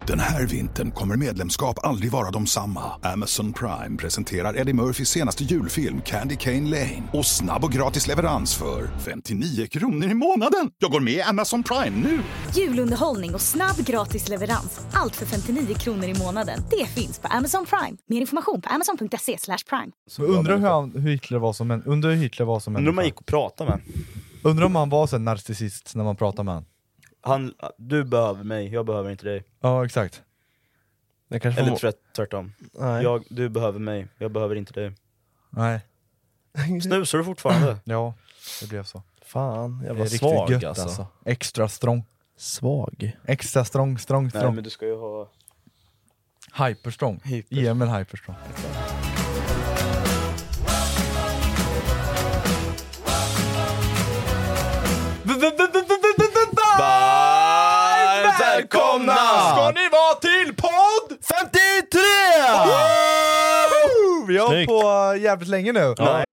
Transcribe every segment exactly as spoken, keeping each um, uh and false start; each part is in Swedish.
Den här vintern kommer medlemskap aldrig vara de samma. Amazon Prime presenterar Eddie Murphys senaste julfilm Candy Cane Lane. Och snabb och gratis leverans för femtionio kronor i månaden. Jag går med i Amazon Prime nu. Julunderhållning och snabb gratis leverans. Allt för femtionio kronor i månaden. Det finns på Amazon Prime. Mer information på amazon punkt se slash prime. Så undrar hur, han, hur Hitler var som en... Undrar hur Hitler var som en... Undrar om man gick och pratade med. Undrar om han var så en narcissist när man pratar med han. Han, du behöver mig, jag behöver inte dig. Ja, exakt. Det kanske Eller må... tvärt, tvärtom. Nej. Jag, du behöver mig, jag behöver inte dig. Nej. Snusar du fortfarande? Ja, det blev så. Fan, jag Det var är svag riktigt gött, alltså. alltså. Extra strong. Svag. Extra strong, strong, strong. Nej, men du ska ju ha... Hyperstrong. Hyper. Ge mig en hyperstrong. Välkomna! Ska ni vara till podd femtiotre! Woho! Vi har Snyggt. på jävligt länge nu. Ja.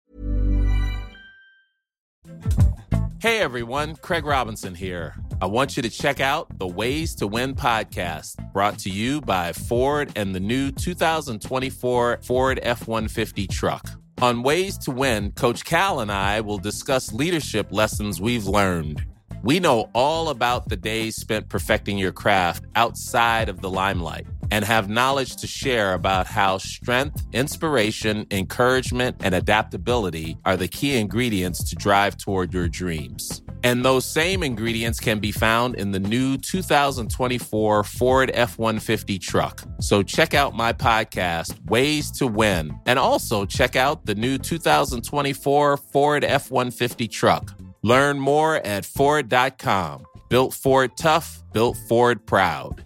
Hey everyone, Craig Robinson here. I want you to check out the Ways to Win podcast, brought to you by Ford and the new two thousand twenty-four Ford F one fifty truck. On Ways to Win, Coach Cal and I will discuss leadership lessons we've learned. We know all about the days spent perfecting your craft outside of the limelight and have knowledge to share about how strength, inspiration, encouragement, and adaptability are the key ingredients to drive toward your dreams. And those same ingredients can be found in the new two thousand twenty-four Ford F one fifty truck. So check out my podcast, Ways to Win, and also check out the new two thousand twenty-four Ford F one fifty truck. Learn more at Ford dot com. Built Ford tough, built Ford proud.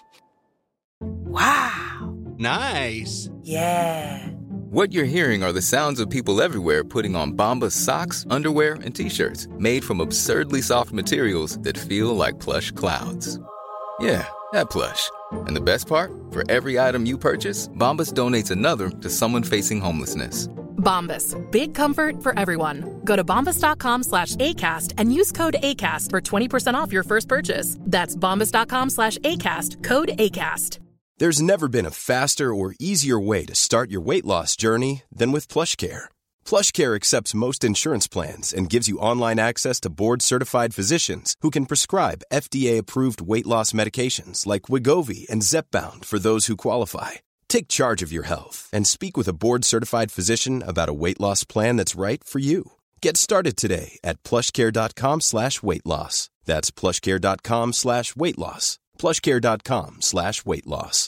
Wow. Nice. Yeah. What you're hearing are the sounds of people everywhere putting on Bombas socks, underwear, and T-shirts made from absurdly soft materials that feel like plush clouds. Yeah, that plush. And the best part? For every item you purchase, Bombas donates another to someone facing homelessness. Bombas. Big comfort for everyone. Go to bombas.com slash ACAST and use code ACAST for twenty percent off your first purchase. That's bombas.com slash ACAST. Code ACAST. There's never been a faster or easier way to start your weight loss journey than with PlushCare. PlushCare accepts most insurance plans and gives you online access to board-certified physicians who can prescribe F D A-approved weight loss medications like Wegovy and Zepbound for those who qualify. Take charge of your health and speak with a board-certified physician about a weight loss plan that's right for you. Get started today at plushcare.com slash weight loss. That's plushcare.com slash weight loss. plushcare.com slash weight loss.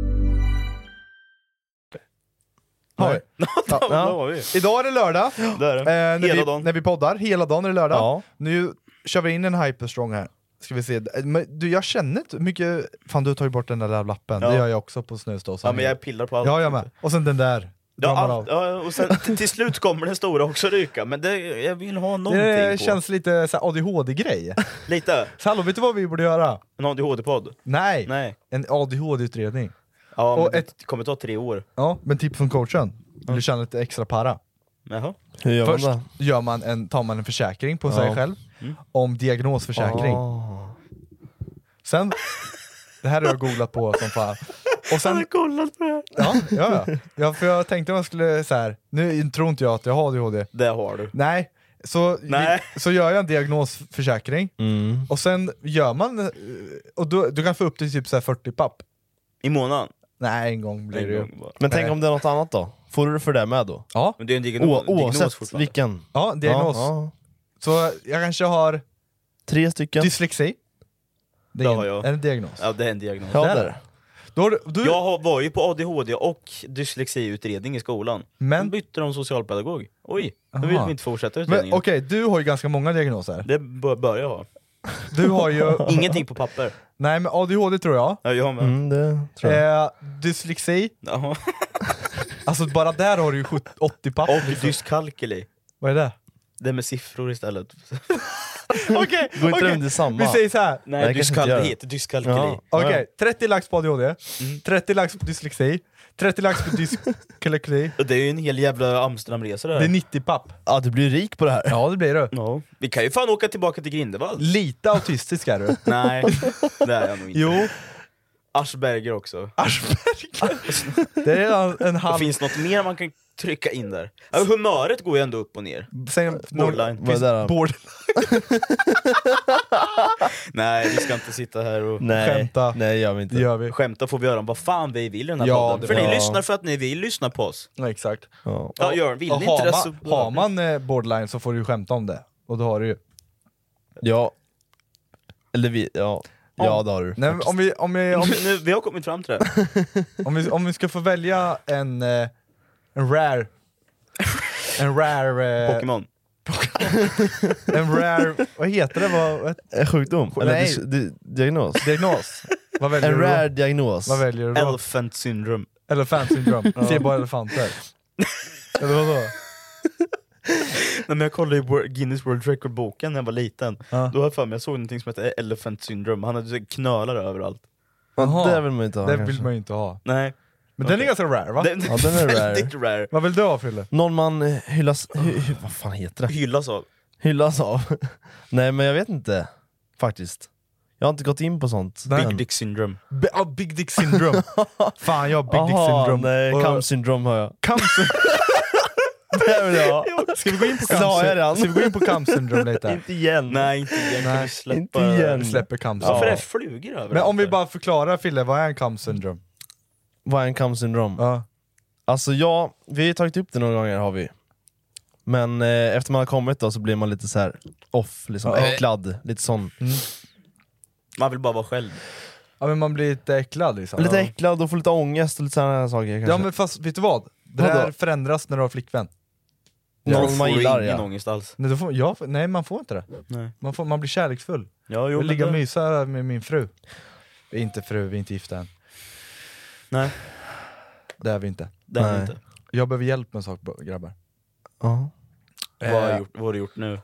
Har vi? Ja, ja. Var vi. Idag är det lördag. Det är det. Eh, när, Hela vi, dagen. när vi poddar, hela dagen är det lördag. Ja. Nu kör vi in en hyperstrong här. Ska vi se. Men du, jag känner inte mycket... Fan, du tar ju bort den där lappen. Ja. Det gör jag också på snusdåsen. Ja, men jag pillar på allt. Ja, jag med. Och sen den där. Ja, Drar man allt, av. ja, och sen till- till slut kommer den stora också ryka. Men det, jag vill ha någonting Det på. känns lite så här A D H D-grej. Lite. Så hallå, vet du vad vi borde göra? En A D H D-podd. Nej, Nej. en A D H D-utredning. Ja, men Och det ett- kommer ta tre år. Ja, men tips från coachen. Vill du känna lite extra para? Jaha. Hur gör Först man gör man en, tar man en försäkring på sig Ja. själv. Mm. Om diagnosförsäkring. Oh. Sen, det här har jag googlat på som fan. Och sen, kollat på det. ja, ja, ja. ja, för jag tänkte man skulle så här. Nu tror inte jag att jag har A D H D. Det har du. Nej, så, Nej. så gör jag en diagnosförsäkring. Mm. Och sen gör man, eh, och du, du kan få upp till typ så här fyrtio papp. I månaden. Nej, en gång blir det En ju. gång bara. Men tänk Nej. om det är något annat då? Får du det för det med då? Ja, Men det är en diagnos, O- diagnos oavsett fortfarande. vilken? ja, diagnos. Ja, ja. Så jag kanske har Tre stycken? dyslexi. Det Det är har en, jag. en diagnos. Ja, det är en diagnos. Ja, där. där. Då har du, du, Jag har- var ju på A D H D och dyslexiutredning i skolan. Men- Men bytte de socialpedagog. Oj, då vill Aha. vi inte fortsätta men utredningen. okej, du har ju ganska många diagnoser. Det bör, bör jag ha. Du har ju, Ingenting på papper. nej men A D H D tror jag. Ja, jag har med. Mm, det tror jag. Eh, dyslexi, Jaha. alltså bara där har du ju sjuttio åttio papp. Och dyskalkyli. Vad är det? Det med siffror istället. Okej, Går inte okej. det samma? Vi säger så här. Nej, Nej, kanske inte dyskalkyli gör. heter dyskalkyli. Ja. Okej, trettio lax på A D H D, Mm. trettio lax på dyslexi, trettio lax på dyskalkyli. Och det är ju en hel jävla Amsterdamresa det här. Det är nittio papp. Ja, du blir rik på det här. Ja, det blir du. Ja. Vi kan ju fan åka tillbaka till Grindevall. Lite autistisk är du. Nej, det är jag nog inte. Jo, Aschberger också. Aschberger? Det är en halv... Det finns något mer man kan trycka in där. Alltså, humöret går ju ändå upp och ner. Sen, Borderline. Vad är det där? Borderline. Nej, vi ska inte sitta här och Nej, Skämta. nej gör vi inte. Det gör vi. skämta får vi göra om vad fan vi vill i den här Ja, podden. det För var- ni lyssnar för att ni vill lyssna på oss. Ja, exakt. Ja. Ja, gör, vill Och ni har, inte det man, så... har man eh, borderline så får du ju skämta om det. Och då har du ju... ja. Eller vi, ja. Ja, det har du. Nej, men om, vi, om, vi, om, Nu, vi har kommit fram till det. om, vi, om vi ska få välja en, eh, en rare... En rare... Eh, Pokémon. en rare... Vad heter det? Vad, vad, En sjukdom? Eller Nej. dis- di- diagnos? diagnos? Vad väljer En du då? rare diagnos. Vad väljer du då? Elephant syndrome. Elephant syndrome. Se bara elefanter. Eller vadå? Nej, men jag kollade i Wor- Guinness World Record-boken när jag var liten. Ja. Då har jag för mig, jag såg någonting som heter Elephant syndrome. Han hade så knölar överallt. Ja, det vill man inte ha. Det kanske. vill man ju inte ha. Nej. Men den är Okej. ganska rare va? Den, Ja, den är rare. väldigt rare. Vad vill du ha Fille? Någon man eh, hyllas... Hy, hy, vad fan heter det? Hyllas av. Hyllas av? Nej men jag vet inte. Faktiskt. Jag har inte gått in på sånt. Nej. Big Dick syndrome. B- ah, Big Dick Syndrome. Fan jag har Big Dick Aha, Syndrome. nej, Och- Cum syndrom har jag. Cum syndrome. Det vill jag ha. Ska vi gå in på Cum Sa jag syndrome? redan? Ska vi gå in på Cum syndrome lite? Inte igen. Nej, inte igen. Kan Nej, vi släppa... inte igen. Vi släpper Cum Varför syndrome. är det flugor överallt? Men om vi där? bara förklarar Fille, vad är en Cum syndrome? Vad är en Cum syndrom? Ja. Alltså ja, vi har ju tagit upp det några gånger har vi. Men eh, efter man har kommit då så blir man lite så här off, liksom Ja. äcklad, lite sån. Man vill bara vara själv. Ja men man blir lite äcklad liksom. Lite Ja. äcklad och får lite ångest och lite sådana här saker kanske. Ja men fast vet du vad? Det Vadå? där förändras när du har flickvän. Någon Då man får du gillar, ingen ja. ångest alls. Nej, då får, ja, nej man får inte det. Nej. Man, får, man blir kärleksfull. Ja, Jag jo, vill men ligga och det... mysa med min fru. Vi är inte fru, vi är inte gifta än. Nej, Det är vi inte. det är Nej. inte. Jag behöver hjälp med en sak grabbar. Ja. Vad har, Eh, jag gjort, vad har du gjort nu?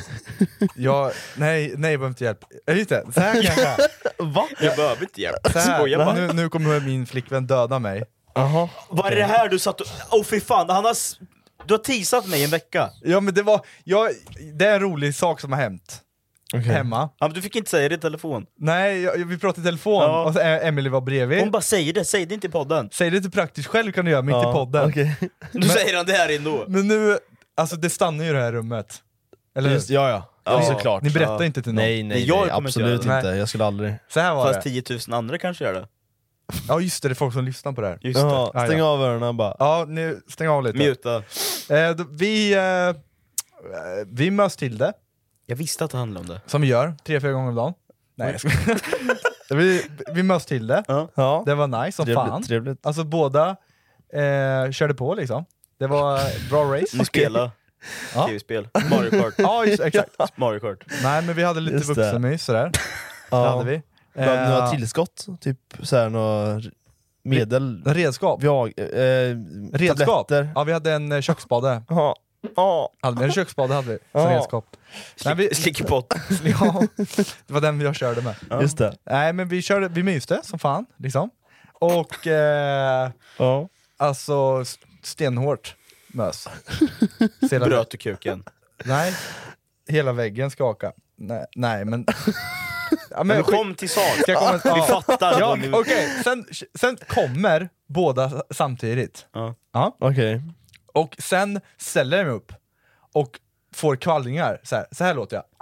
jag, nej, nej jag behöver inte hjälp. Eh, Just det, så här kan jag säga. Va? Jag behöver inte hjälp. Så här, Skojar bara. nu, nu kommer min flickvän döda mig. Jaha. Vad är det här du satt och... Åh oh, fy fan, han har... s- Du har teasat mig en vecka. Ja men det var, jag, det är en rolig sak som har hänt. Okej. Hemma. Ja, men du fick inte säga det i telefon. Nej, jag, vi pratade i telefon Ja. och så, eh, Emily var bredvid. Hon bara säger det, säg det inte i podden. Säg det till praktiskt själv kan du göra, mitt Ja, i podden. okej. Du säger han det här ändå. Men nu, alltså det stannar ju i det här rummet. Eller hur? Just, ja ja, ja, Ja. såklart. Ni berättar Ja. inte till någon. Nej nej, Nej, jag nej kommer inte absolut göra inte, det. jag skulle aldrig. Så här var Fast det. tiotusen andra kanske gör det. Ja just det, det är folk som lyssnar på det här. Just Jaha, Ja, stäng ja. av öronen bara. Ja, nu stäng av det. lite. Muta. Eh, då, vi, eh, vi möts till det, Jag visste att det handlade om det. som vi gör, tre, fyra gånger om dagen. Nej jag skojar. vi, vi möts till det, Ja, det var nice som fan. trevligt, trevligt. Alltså båda eh, körde på liksom. Det var bra race. Ni spela Ja. tv-spel. Mario Kart. Ja, just, exakt. Mario Kart. Nej men vi hade lite Just det. vuxenmys sådär. Det Ja. hade vi. Behövde Eh, några tillskott? Typ såhär några medel? redskap. Jag, eh, Redskap? tabletter? Ja vi hade en eh, köksspade. Ja. Ja. Hade vi en köksspade hade vi som Ja. redskap. Nej, vi, Slickepott. ja, det var den jag körde med. Just det. Nej men vi körde, vi myste som fan liksom. Och eh, Ja. alltså s- stenhårt mös. Hela, Bröt du kuken. nej, hela väggen skaka. Nej, nej men... ja, Men skit- kom till sak. Ska jag komma- Vi ja. fattar. Ja, vad ni- okej, sen, sen kommer båda samtidigt. Ja. Ja. Okej. Och sen ställer jag mig upp och får kvallningar. Så här, så här låter jag.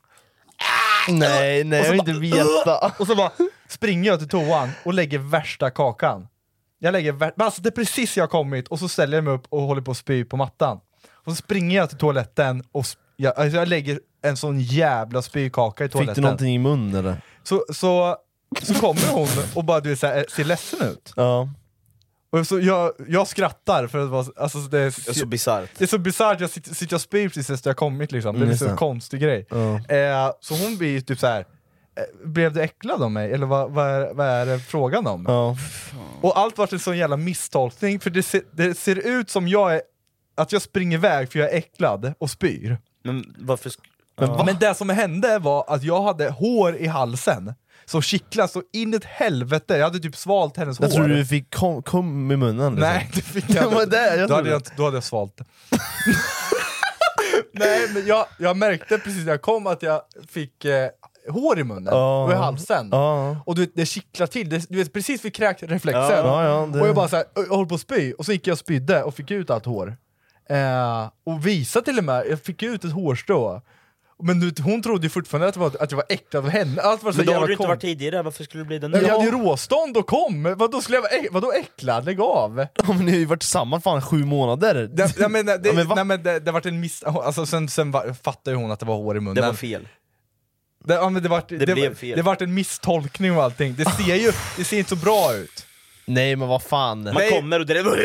Nej, nej, Och jag så vill inte veta. Och så bara springer jag till toan och lägger värsta kakan. Jag lägger vär- alltså det är precis jag har kommit och så ställer jag mig upp och håller på att spy på mattan. Och så springer jag till toaletten och sp- jag, alltså jag lägger en sån jävla spykaka i toaletten. Fick du någonting i munnen eller? Så, så, så kommer hon och bara du vet, så här, ser ledsen ut. Ja. Och så jag, jag skrattar för att vara, alltså det är, Det är så bisarrt. det är så bisarrt, jag sitter, sitter och spyr precis efter jag kommit liksom. Det är Mm, en så just det. konstig grej. Ja. Eh, så hon blir typ så här. eh, blev du äcklad av mig? Eller vad, vad, är, vad är det frågan om? Ja. Och allt vart en sån jävla misstolkning, för det ser, det ser ut som jag är, att jag springer iväg för jag är äcklad och spyr. Men varför... sk- Men, Ja. men det som hände var att jag hade hår i halsen som kittlade så in i ett helvete, jag hade typ svalt hennes Jag hår. tror du fick kom, kom i munnen liksom. Nej, det fick jag Det var inte. det jag då, trodde. hade jag, då hade jag svalt det. Nej men jag, jag märkte precis när jag kom att jag fick, eh, hår i munnen Ja. och i halsen. Ja. Och du vet, det kittlar till, det, du vet precis vid kräkreflexen. Ja, ja, det- Och jag bara så här, jag höll på att spy, och så gick jag och spydde och fick ut allt hår. Eh, och visa till och med, jag fick ut ett hårstrå. Men du, hon trodde ju fortfarande att, det var, att jag var äcklad av henne. Allt var så Men då jävla har du inte kom. varit tidigare, varför skulle det bli den Nej, nu? jag hade ju råstånd och kom, vadå, skulle jag vara äck, vadå äcklad? Lägg av! Ja, men ni har ju varit tillsammans fan sju månader. Det, ja, men, det, Ja, men va? nej, men det, det vart en miss... Alltså, sen, sen var, fattade ju hon att det var hår i munnen. Det var fel. Det, ja, men det, vart, det, Det det, blev var- fel. det vart en misstolkning och allting. Det ser ju det ser inte så bra ut. Nej men vad fan. Man Nej. kommer och det är...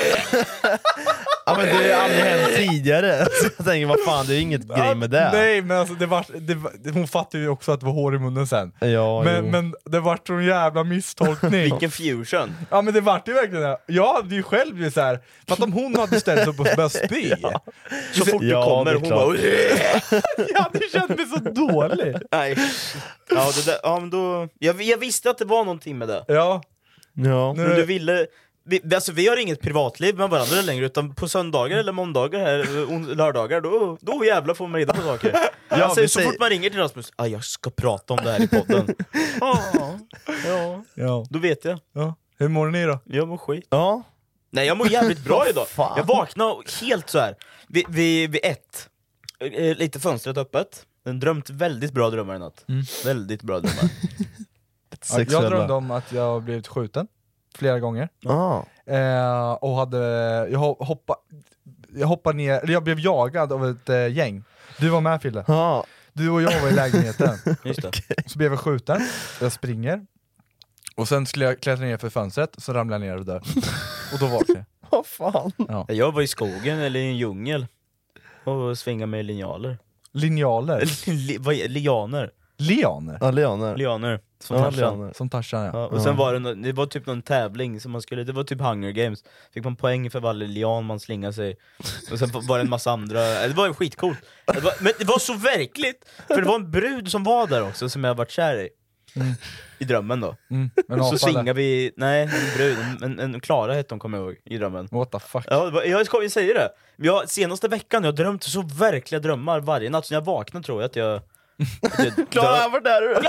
Ja, men det har ju aldrig hänt tidigare. Så jag tänker, vad fan, det är inget grej med det. Nej, men alltså, det var, det, var- hon fattade ju också att det var hår i munnen sen. Ja, men, jo. men det vart en jävla misstolkning. Vilken fusion. Ja, men det vart ju verkligen det. Jag hade ju själv ju så här, för att om hon hade ställt sig upp och börjat spy. Så fort Ja, du kommer, det är hon klart. bara... Jag hade känt mig så dålig. Nej. Ja, det där, ja, men då... jag, jag visste att det var någonting med det. Ja. Ja. Men du ville... Vi, alltså, vi har inget privatliv med varandra längre, utan på söndagar eller måndagar här, on- lördagar, då, då jävlar får man reda på saker. Ja, alltså, vi så säger- fort man ringer till Rasmus, ah, jag ska prata om det här i podden. ah, ja, Ja. då vet jag. Ja. Hur mår ni då? Jag mår skit. Ja. Nej, jag mår jävligt bra idag. Fan. Jag vaknade helt så här. Vid, vid, vid ett, eh, lite fönstret öppet. En drömt väldigt bra drömmar i natt. Väldigt bra drömmar. Ja, Sexuella. jag drömde om att jag blivit skjuten flera gånger. Ah. Eh, och hade, jag ho- hoppa, jag hoppade ner, eller jag blev jagad av ett eh, gäng. Du var med, Fille. Ah. Du och jag var i lägenheten. Just det. Så blev jag skjuten, jag springer. Och sen skulle jag klättra ner för fönstret, så ramlade jag ner och dör. Och då vaknade jag. Vad fan. Jag var i skogen eller i en djungel och svingade med linjaler. Linjaler. Li, vad är, lianer. Lianer. Ja, lianer. Lianer. Som Ja, Tarzan. lianer. Som Tarzan, ja. Ja, och sen var det, nå- det var typ någon tävling som man skulle, det var typ Hunger Games. Fick man poäng för varje lian man slingade sig. Och sen var det en massa andra, det var skitcoolt. Det var, men det var så verkligt, för det var en brud som var där också som jag varit kär i. Mm. I drömmen då. Mm. Men Så apa, svingade vi, nej en brud, en, en Klara hette hon, kommer jag ihåg, i drömmen. What the fuck? Ja, det var- jag, jag säger det. Jag, senaste veckan jag har drömt så verkliga drömmar varje natt, så när jag vaknar tror jag att jag... Att jag Klara, jag var där du.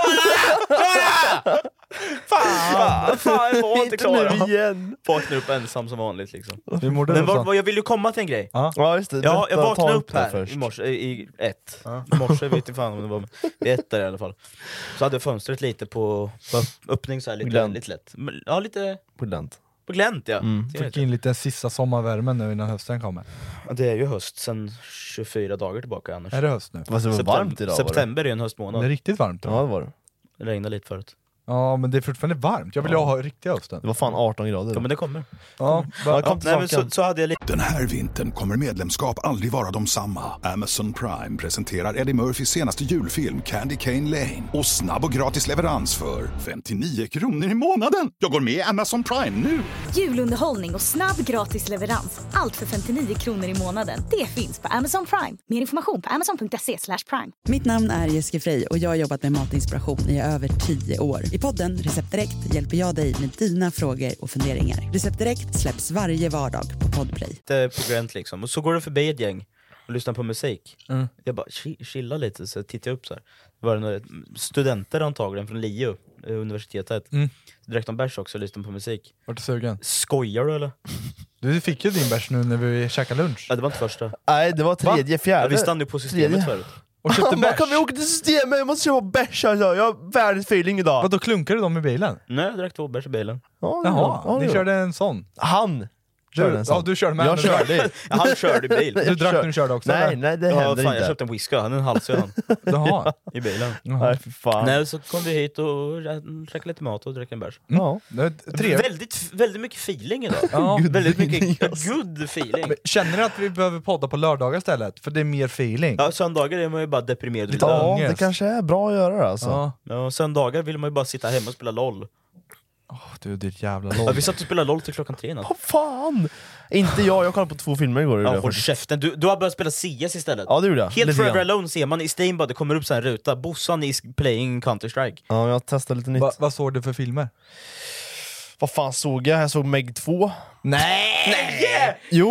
Fan, fan, jag var inte klar. nu igen. Vaknar upp ensam som vanligt liksom. Hur mår du Men då, var, så? var, jag vill ju komma till en grej. Ja, just det. Ja, jag Berätta, vaknade ta upp det här först. i morse, i i ett. I morse vet jag fan om det var vid ett där i alla fall. Så hade jag fönstret lite på, på öppning så här, lite, Glänt. lite lätt. Men, ja, lite På glänt. på glänt ja. Mm. Det, är Fick det. in lite sista sommarvärmen nu innan hösten kommer. Ja, det är ju höst sen tjugofyra dagar tillbaka annars. Är det höst nu? Fast det var Septem- varmt idag. September är ju en Det höstmånad. är riktigt varmt då. Var det? Ja, det var det. Det regnade lite förut. Ja, men det är fortfarande varmt. Jag vill ju Ja. ha riktiga hösten. Det var fan arton grader. Ja men det kommer. Ja, Ja, va, kom till Nej men så, saken. så hade jag lite... Den här vintern kommer medlemskap aldrig vara de samma. Amazon Prime presenterar Eddie Murphys senaste julfilm Candy Cane Lane. Och snabb och gratis leverans för femtionio kronor i månaden. Jag går med i Amazon Prime nu! Julunderhållning och snabb gratis leverans. Allt för femtionio kronor i månaden. Det finns på Amazon Prime. Mer information på amazon punkt se slash prime. Mitt namn är Jessica Frey och jag har jobbat med matinspiration i över tio år. I podden Recept Direkt hjälper jag dig med dina frågor och funderingar. Recept Direkt släpps varje vardag på Podplay. lite på gränt liksom. Och så går det förbi ett gäng och lyssnar på musik. Mm. Jag bara chi- chilla lite, så tittar jag upp så här. Det var det några studenter antagligen från L I U, eh, universitetet. Mm. Så drack de bärs också och lyssnade på musik. vart du sugen? Skojar du eller? Du fick ju din bärs nu när vi käkade lunch. Ja, det var inte första. Nej, det var tredje, fjärde. Ja, vi stannade ju på systemet Tredje. förut. Och köpte Man bärs. kan vi åka till systemet, jag måste köpa bärs alltså. Jag har världens feeling idag. Vadå, klunkade du dem i bilen? Nej, jag drack två bärs i bilen. Ja, det Jaha, var- ja, det ni var- körde en sån. Han Du, körde en sån. ja, du körde med. Jag men du- körde. Ja, han körde i bil. Du Jag drack kör- när du körde också? Nej, eller? nej det Ja, händer fan, jag inte. köpte en whisky, han är en halsig han Jaha. i bilen. Nej, för fan. Nej, så kom vi hit och rä- käkade lite mat och drack en bärs. Ja. Det är trevligt. Väldigt, väldigt mycket feeling idag. Ja. Väldigt mycket Yes. good feeling. Men känner ni att vi behöver podda på lördagar istället? För det är mer feeling. Ja, söndagar är man ju bara deprimerad. Lite Ja. Ja, ångest. det kanske är bra att göra det alltså. Ja. Ja, söndagar vill man ju bara sitta hemma och spela LOL. Åh, du, ditt jävla Ja, LOL. vi satt och spelade LOL till klockan tre natt. Vad fan! Inte jag, jag kollade på två filmer igår. Ja, Ja, håll käften. Du, du har börjat spela C S istället. ja det gjorde jag. Helt Lite Forever grann. Alone ser man i Steam bara, det kommer upp så här en ruta. Bossan is playing Counter-Strike. Ja, jag testade lite nytt. Va, vad såg du för filmer? Vad fan såg jag? Jag såg Meg två. Nej! Jo!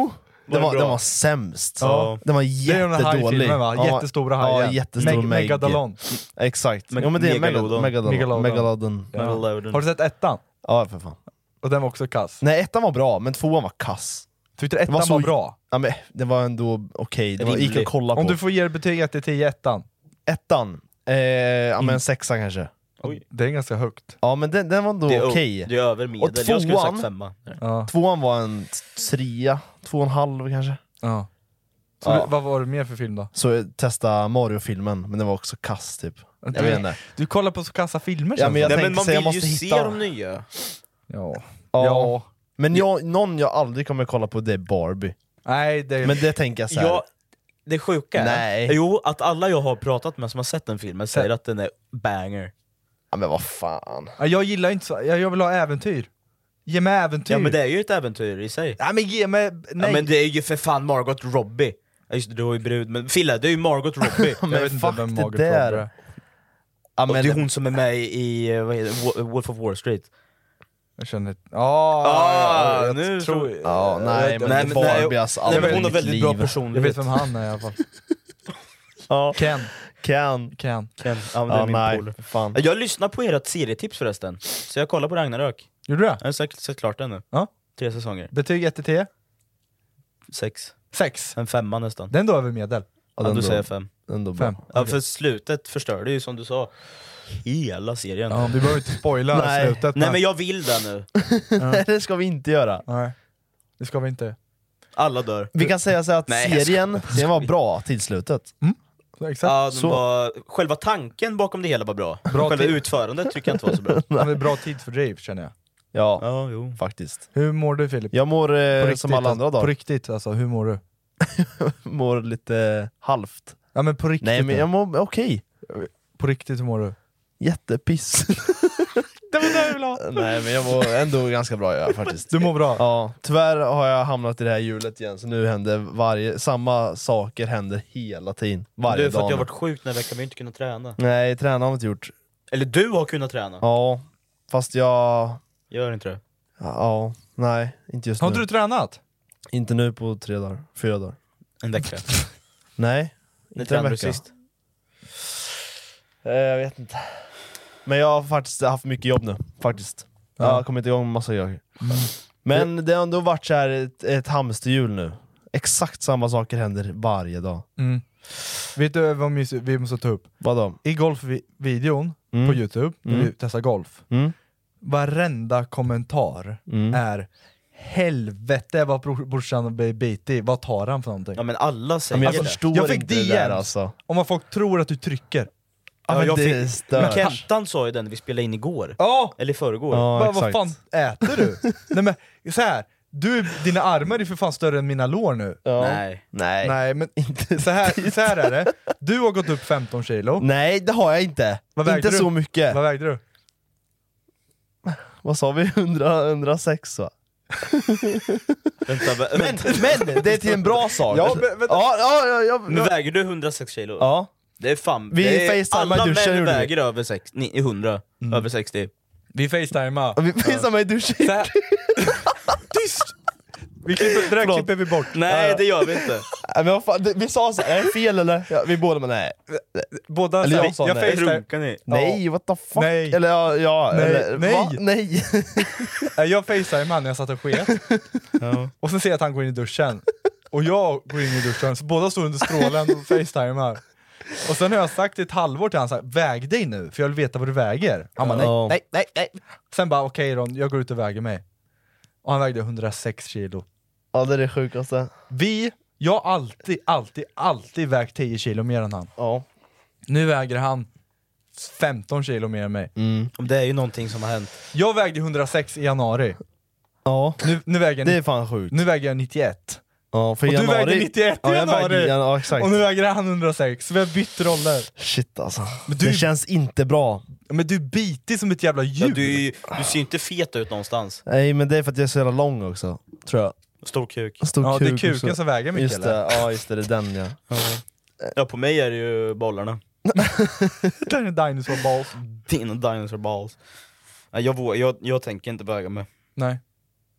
Den var, bra? den var sämst. Ja. Den var Det är den här jättedålig. hajfilmen, va? Ja, Jättestora ja, hajen. jättestor Meg- Meg. Megadolon. Exakt. Meg- Ja, men det är Megalodon. Megalodon. Megalodon. Megalodon. Megalodon. Ja. Har du sett ettan? Ja, för fan. Och den var också kass. Nej, ettan var bra, men tvåan var kass. Tyckte ettan var var, så- bra? Ja, men det var ändå okej. Det var, gick att kolla på. Om du får ge betyg ett till tio, ettan. Ettan, eh, ja men en sexa kanske. Oj. Det är ganska högt. Ja men den, den var ändå Det är, okej. det är över medel, Och jag skulle tvåan- sagt femma. Ja. Tvåan var en trea, två och en halv kanske. Ja. Så Ja. du, vad var det mer för film då? Så jag testade Mario-filmen, men den var också kass typ. Jag Du- vet inte. Du kollar på så kassa filmer Ja, känns men jag det. Nej, tänkte men man säga, jag vill måste ju hitta- se de nya. Ja. Ja. Ja. Men jag, någon jag aldrig kommer kolla på, det är Barbie. Nej, det är... Men det tänker jag så här. Ja, det sjuka är, Nej. jo, att alla jag har pratat med som har sett den filmen säger att den är banger. Ja men vad fan. Ja, jag gillar inte så, jag jag vill ha äventyr. Ge mig äventyr. Ja men det är ju ett äventyr i sig. Ja men ge mig, nej. Ja, men det är ju för fan Margot Robbie. Ja, just det, du har ju brud, men Fille, det är ju Margot Robbie. jag men vet inte fuck vem det Margot där. Robbie är. Ja, Och men, det är hon som är med i, eh, vad heter det, Wo- Wolf of Wall Street. Jag känner... Ja, Ah, ja, jag nu tror... så- ja, nej men Nej, det men- är nej, Barbies nej, men hon har mitt väldigt liv. bra Jag personlighet. vet vem han är i alla fall. Ja. Ken. Ken. Ken. Ken. Ja, men det är Ja, min nej, polare. fan. Jag lyssnar på ert serietips förresten, så jag kollar på Ragnarök. Gjorde du det? Jag har säkert sett klart den nu. Ja. Tre säsonger. Betyg ett till tio? Sex. Sex. En femma nästan. Den då över medel. Ja, den du då- säger fem. Ändå Fem. bra. Ja, för slutet förstörde ju som du sa hela serien. Ja, vi behöver inte spoila Nej. slutet. Nej men jag vill det nu. Nej det ska vi inte göra. Nej, det ska vi inte. Alla dör. Vi kan säga så här att Nej, jag serien, serien var bra till slutet. Exakt. Ja, de Så. var, själva tanken bakom det hela var bra. Bra Själva till- utförandet tycker jag inte var så bra. Han är bra tidsfördriv känner jag. Ja, Ja, jo. faktiskt. Hur mår du Filip? Jag mår eh, På riktigt, som alla andra alltså, På dagar. riktigt alltså, hur mår du? Mår lite halvt. Ja men på riktigt. Nej men då. jag mår okej. På riktigt hur mår du? Jättepiss. Det var det jag ville ha! Nej men jag mår ändå ganska bra ja, faktiskt. Du mår bra? Ja, tyvärr har jag hamnat i det här hjulet igen, så nu händer varje, samma saker händer hela tiden. Varje Det är för dag. att jag har nu. varit sjuk den här veckan, men jag har inte kunnat träna. Nej, träna har vi inte gjort. Eller du har kunnat träna. Ja, fast jag... Gör inte det. Ja, nej, inte just Har nu. inte du tränat? Inte nu på tre dagar, fyra dagar. En vecka. Nej, När inte en tränade du vecka. sist? Eh, Jag vet inte. Men jag har faktiskt haft mycket jobb nu, faktiskt. Jag Ja. har kommit igång med massa grejer. Men det har ändå varit så här ett, ett hamsterhjul nu. Exakt samma saker händer varje dag. Mm. Vet du vad vi vi måste ta upp? Vadå? I golfvideon Mm. på Youtube, när Mm. vi testar golf, Mm. varenda kommentar Mm. är helvete vad bror- brorsan blir bitig, vad tar han för någonting? Ja men alla Ja, säger men jag det. förstår jag fick inte det D där Ms. alltså. Om man folk tror att du trycker. Ja, Ja, men jag det fick- är Men stört. Kentan sa ju den när vi spelade in igår. Ja! Eller i förrgår. Ja, vad, vad exakt. fan äter du? Nej men så här, du, dina armar är för fan större än mina lår nu. Ja. Nej. Nej. Nej men så här, så här är det, du har gått upp femton kilo. Nej, det har jag inte. Vad vägde Inte du? så mycket. Vad vägde du? Vad sa vi? hundra, hundrasex va? Vänta, vä- Men, vänta. men det är till en bra sak. Ja, men- vänta. ja, ja, ja, ja, Nu väger du hundrasex kilo. ja. Det är fan, Vi det är, facetimade alla i duschen, män gjorde vi. väger över sex, ni- hundra, över sextio. Vi facetimar. Och vi finns med i duschen. Så här. Tyst! Vi klipper, direkt Förlåt. klipper vi bort. Nej det gör vi inte. Nej, men vad fan, det- vi sa så, är det fel eller? Ja, vi båda men nej. Båda Eller så här, jag sa jag nej. facetimar. Runkar ni? Nej, what the fuck? Nej. Eller ja, ja Nej, eller, nej. Va? Nej. Nej, jag facetimade när jag satt och sket, och så ser jag att han går in i duschen, och jag går in i duschen, så båda står under strålen och facetimar. Och sen har jag sagt i ett halvår till honom så här, väg dig nu, för jag vill veta vad du väger. Han bara Ja. nej, nej, nej, nej. Sen bara okej Ron, jag går ut och väger mig. Och han vägde hundrasex kilo. Ja, det är det sjukaste. Vi, jag har alltid, alltid, alltid vägt tio kilo mer än han. Ja. Nu väger han femton kilo mer än mig. Mm. Det är ju någonting som har hänt. Jag vägde hundrasex i januari. Ja, Nu, nu, väger, det jag, är fan sjukt. nu väger jag nittioett. Ja, för Och du januari... vägde nittioett i ja, jag januari. vägde, ja, exakt. Och nu väger han hundrasex, så vi har bytt roller. Shit alltså. Men du- Det känns inte bra. Men du är bitig som ett jävla Ja, djur. du, är ju- du ser ju inte fet ut någonstans. Nej men det är för att jag är så jävla lång också, tror jag. Stor kuk. Stor Ja, det är kuk kuken också. som väger mycket, Just det, ja just det, det är den ja. Ja på mig är det ju bollarna. Det är en dinosaur balls. Dina dinosaur balls. Nej, jag, vågar, jag, jag tänker inte väga mig. Nej.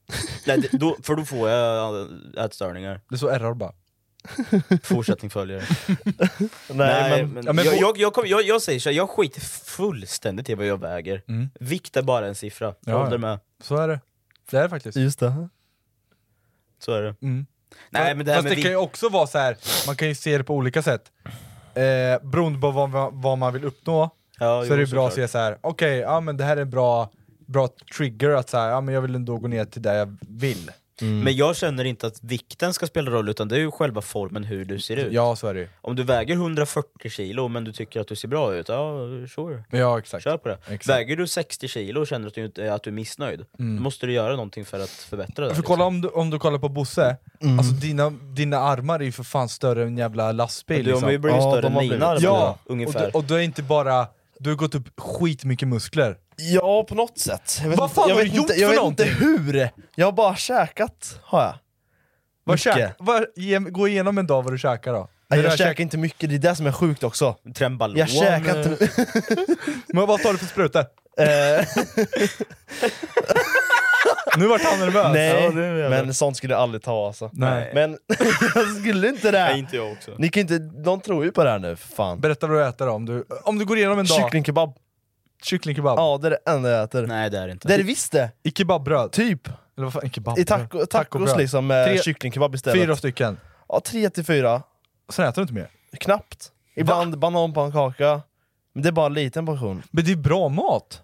Nej, det, då, för då får jag ätstörningar. Det är så ärrar bara. Fortsättning följer. Nej, Nej, men, men, ja, men jag, på- jag, jag, kom, jag, jag säger så här, jag skiter fullständigt i vad jag väger. Mm. Vikt är bara en siffra. Jag Ja, håller ja. med. Så är det. Det är det faktiskt. just det. Så är det. Mm. Nej, men det här Fast med det vikt... kan ju också vara så här. Man kan ju se det på olika sätt. Eh, beroende på vad, vad man vill uppnå, Ja, så jo, är det bra att såklart. se så här. okej, ja men det här är en bra, bra trigger att säga, ja men jag vill ändå gå ner till där jag vill. Mm. Men jag känner inte att vikten ska spela roll, utan det är ju själva formen, hur du ser ut. Ja, så är det ju. Om du väger hundrafyrtio kilo men du tycker att du ser bra ut, ja, sure. Ja, exakt. Kör på det. Exakt. Väger du sextio kilo och känner att du, inte, att du är missnöjd, Mm. då måste du göra någonting för att förbättra det. För kolla om du, om du kollar på Bosse, alltså dina, dina armar är ju för fan större än en jävla lastbil. Du har ju blivit Ja, större de än har mina blivit. armar, Ja, och ungefär. du, och du är inte bara, du har gått upp skitmycket muskler. Ja, på något sätt. Jag vet Vad fan inte, jag har vet du gjort inte, jag för vet inte någonting? hur. Jag har bara käkat, har jag. Vad Mycket. käk, vad, ge, gå igenom en dag vad du käkar då. Nej, Det jag där käkar käk- inte mycket, det är det som är sjukt också. Tremballon. Jag käkar eh, inte... Men vad tar du för sprutor? Eh, Nu vart han nervös. Nej, Ja, det är det. men sånt skulle jag aldrig ta alltså. Nej. Men jag skulle inte det. Nej, inte jag också. Ni kan inte, de tror ju på det här nu, för fan. Berätta vad du äter då, om du, om du går igenom en dag. Kycklingkebab. Kycklingkebab. Ja, det är det enda jag äter. Nej, det är det inte. Det är det visst det. I kebabbröd. Typ. Eller vad fan, kebab? I taco, tacos Tacobröd. liksom med Tre- kycklingkebab istället. Fyra stycken. Ja, tre till fyra. Sen äter du inte mer. Knappt. Ibland banan på en kaka. Men det är bara en liten portion. Men det är bra mat.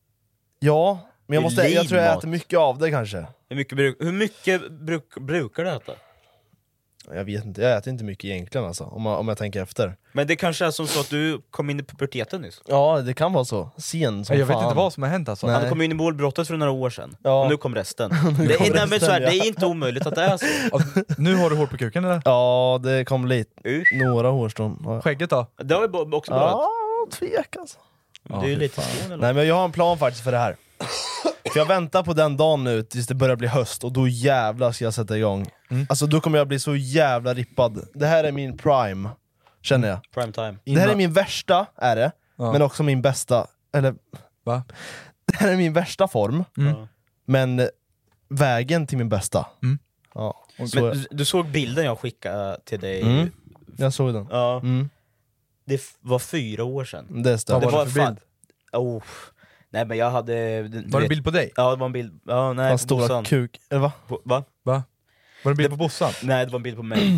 Ja, men jag, Det är måste, jag tror jag lean äter mat. mycket av det kanske. Hur mycket, bruk, hur mycket bruk, brukar du äta? Jag vet inte, jag äter inte mycket egentligen alltså, om jag, om jag tänker efter. Men det kanske är som så att du kom in i puberteten nyss. Ja, det kan vara så. Sen som Jag vet fan. inte vad som har hänt alltså. Nej. Han kom in i målbrottet för några år sedan, Ja. och nu kom resten. det, är, nej, men så här, det är inte omöjligt att det är så. Alltså, nu har du hår på kuken eller? Ja, det kom lite. Usch. Några hårstrån. Ja, Skägget då? Det har ju bo- också bra. ja tvek alltså. Det är ju lite skon eller? Nej, men jag har en plan faktiskt för det här. För jag väntar på den dagen nu tills det börjar bli höst, och då jävlar ska jag sätta igång. Mm. Alltså då kommer jag bli så jävla rippad. Det här är min prime, känner jag. Prime time. Det här är min värsta, är det. Ja. Men också min bästa, eller... Va? Det här är min värsta form, Mm. Ja. men vägen till min bästa. Mm. Ja, och så Men är- du, du såg bilden jag skickade till dig? Mm. Jag såg den. Ja, Mm. det f- var fyra år sedan. Det Vad stämmer. var var det för fan- bild? Oh. Nej men jag hade... du Var det en vet- bild på dig? Ja, det var en bild. Ja, nej, Hans på stora Bossan. kuk, eller va? På- Va? Va? Var det en bild på Bossan? Nej, det var en bild på mig.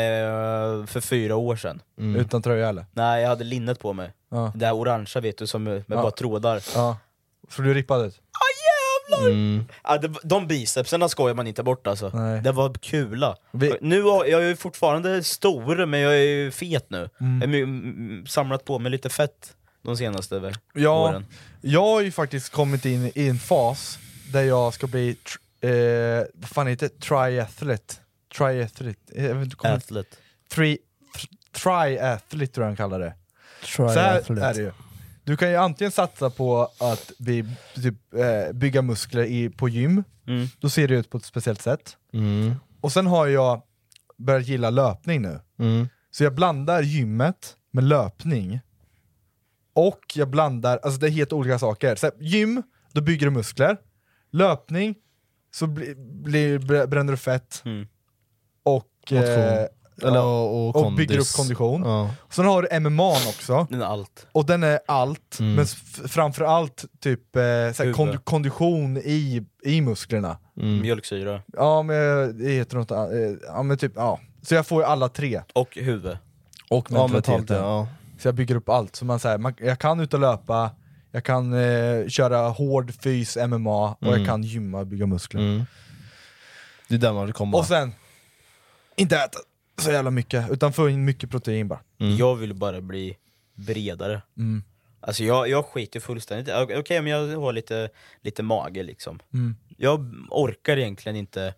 eh, för fyra år sedan. Mm. Utan tröja eller? Nej, jag hade linnet på mig. Ja. Det här orangea vet du, som med Ja. bara trådar. Ja. Så du rippade ut? Mm. Ja, det, de bicepsen skojar man inte bort alltså. Nej. Det var kula. Vi- Nu har, jag är ju fortfarande stor, men jag är ju fet nu. Mm. Jag har my- m- samlat på mig lite fett de senaste väl, Ja, åren. jag har ju faktiskt kommit in i en fas där jag ska bli, tr- eh, vad fan heter det? Triathlete. Triathlete. Jag vet inte, kommer- Athlete. Tri, tr- triathlete tror jag han kallar det. Så här Triathlete. är det ju. Du kan ju antingen satsa på att bli, typ, eh, bygga muskler i, på gym, Mm. då ser det ut på ett speciellt sätt. Mm. Och sen har jag börjat gilla löpning nu. Mm. Så jag blandar gymmet med löpning. Och jag blandar, alltså det är helt olika saker. Så här, gym, då bygger du muskler. Löpning, så blir, blir, bränner du fett. Mm. Och, Motion. eh, Eller, ja, och, och, och bygger upp kondis. kondition. Ja. Sen har du M M A också. Den är allt. Och den är allt, Mm. men f- framförallt typ eh, såhär, Huvud. kond- kondition i, i musklerna. Mm. Mjölksyra. Ja men det heter något annat, eh, ja men typ, ja. Så jag får ju alla tre. Och huvud. Och Ja, mentaliteten. mentalt, ja. Så jag bygger upp allt. Så man säger, man, jag kan ut och löpa, jag kan eh, köra hård fys, M M A, och Mm. jag kan gymma och bygga muskler. Mm. Det är där man vill komma. Och sen, inte äta så jävla mycket, utan få in mycket protein bara. Mm. Jag vill bara bli bredare. Mm. Alltså jag, jag skiter fullständigt. Okej, okay, men jag har lite, lite mage liksom. Mm. Jag orkar egentligen inte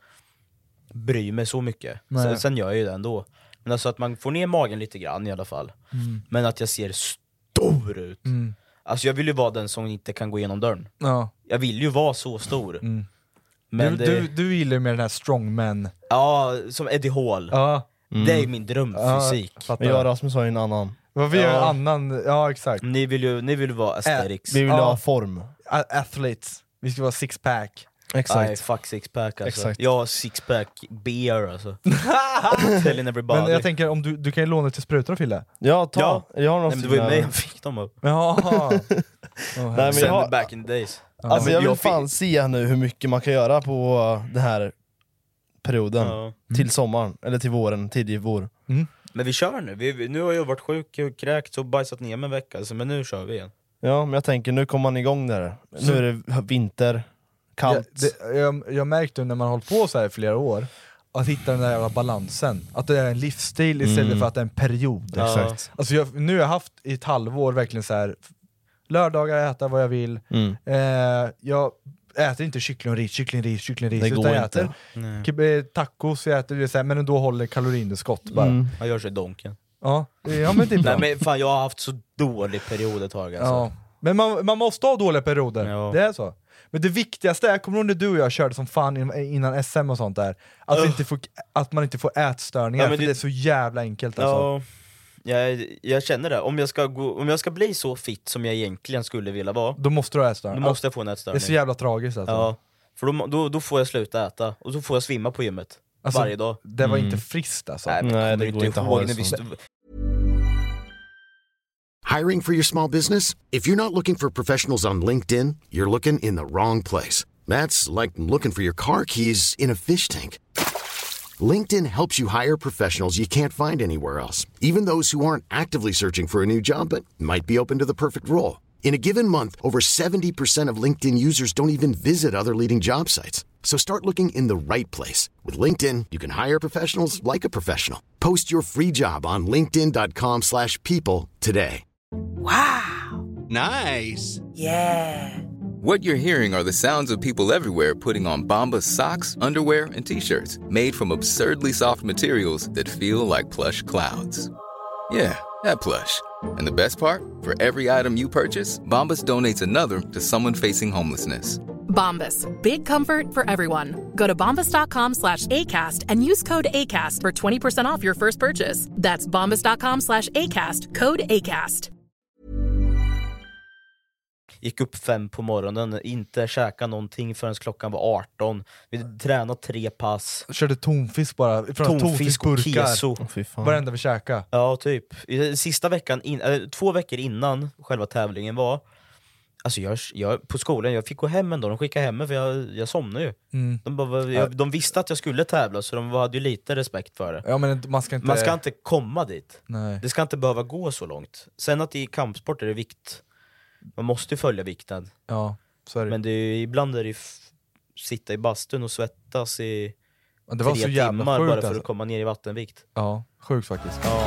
bry mig så mycket. Nej. Sen, sen gör jag ju det ändå. Men alltså att man får ner magen lite grann i alla fall. Mm. Men att jag ser stor ut. Mm. Alltså jag vill ju vara den som inte kan gå igenom dörren. Ja. Jag vill ju vara så stor. Mm. Men du, det, du, du gillar ju med den här strongman. ja, som Eddie Hall. Ja. Mm. Det är min drömfysik. Ja, fattar. Men jag och Rasmus har ju en annan. Vad vi gör en Ja. annan, ja exakt. Ni vill ju ni vill ju vara aesthetics. Vi vill Ja. ha form. A- athletes, vi ska vara sixpack. Exakt. Nej, fuck sixpack alltså. Exakt. Jag har sixpack beer alltså. Telling everybody. Men jag tänker, om du, du kan ju låna till sprutor, Fille. Ja, ta. Ja. Jag har någon Nej, men det var ju mig jag fick dem upp. Jaha. Oh, Nej, men Sen jag, har, back in the days. alltså men jag vill jag fan se nu hur mycket man kan göra på den här perioden. Ja. Till sommaren, eller till våren, tidig vår. Mm. Men vi kör nu, vi, vi, nu har jag varit sjuk och kräkt och bajsat ner mig en vecka alltså, men nu kör vi igen. Ja, men jag tänker nu kommer man igång där. Nu är det vinter, kallt. Ja, det, jag, jag märkte när man har hållit på så här i flera år, att hitta den där jävla balansen. Att det är en livsstil istället Mm. för att det är en period. Ja. Exakt. Alltså jag, nu har jag haft i ett halvår verkligen så här. Lördagar äta vad jag vill. Mm. Eh, jag äter inte kyckling och ris, kyckling, ris, kyckling, ris. Det utan går jag inte. äter Nej. k- tacos, jag äter det så här, men då håller kaloriunderskott bara. Mm. Jag gör sig donken. Ja, ja, men det är bra. Nej men fan, jag har haft så dålig period ett tag alltså. Ja. Men man, man måste ha dåliga perioder, Ja. det är så. Men det viktigaste är, kommer du ihåg när du och jag körde som fan innan, innan S M och sånt där, att, vi Ugh. inte får, att man inte får ätstörningar, Ja, men för det- det är så jävla enkelt alltså. Ja, jag, jag känner det. Om jag, ska gå, om jag ska bli så fit som jag egentligen skulle vilja vara, Då måste du ha då ätstörning. måste jag få en Det är ätstörning. så jävla tragiskt alltså. Ja, för då, då, då får jag sluta äta, och då får jag svimma på gymmet Alltså, varje dag. Det var Mm. inte friskt alltså. Nej, men Nej, kommer det du går inte att ha ihåg det när vi så. stod- Hiring for your small business? If you're not looking for professionals on LinkedIn, you're looking in the wrong place. That's like looking for your car keys in a fish tank. LinkedIn helps you hire professionals you can't find anywhere else, even those who aren't actively searching for a new job but might be open to the perfect role. In a given month, over seventy percent of LinkedIn users don't even visit other leading job sites. So start looking in the right place. With LinkedIn, you can hire professionals like a professional. Post your free job on linkedin dot com slash people today. Nice. What you're hearing are the sounds of people everywhere putting on Bombas socks, underwear, and T-shirts made from absurdly soft materials that feel like plush clouds. Yeah, that plush. And the best part? For every item you purchase, Bombas donates another to someone facing homelessness. Bombas. Big comfort for everyone. Go to bombas.com slash ACAST and use code ACAST for twenty percent off your first purchase. That's bombas.com slash ACAST. Code ACAST. Gick upp fem på morgonen, inte käka någonting förrän klockan var arton. Vi tränade tre pass. Körde tonfisk bara, från Tonfisk och tonfiskburkar. keso. Åh, fy fan. Varenda vi käkade. Ja, typ. I- Sista veckan, in, äh, två veckor innan själva tävlingen var, alltså jag, jag, på skolan, jag fick gå hem en dag, de skickade hem mig för jag, jag somnade ju. Mm. De, bara, jag, de visste att jag skulle tävla, så de hade ju lite respekt för det. Ja, men man ska inte... Man ska inte komma dit. Nej. Det ska inte behöva gå så långt. Sen att i kampsport är det vikt, man måste ju följa vikten. Ja, så är det. Men det är, ju- ibland är det ju f- sitta i bastun och svettas i Ja, det var tre så jävla timmar sjukt bara för alltså. att komma ner i vattenvikt. Ja, sjukt faktiskt. Ja.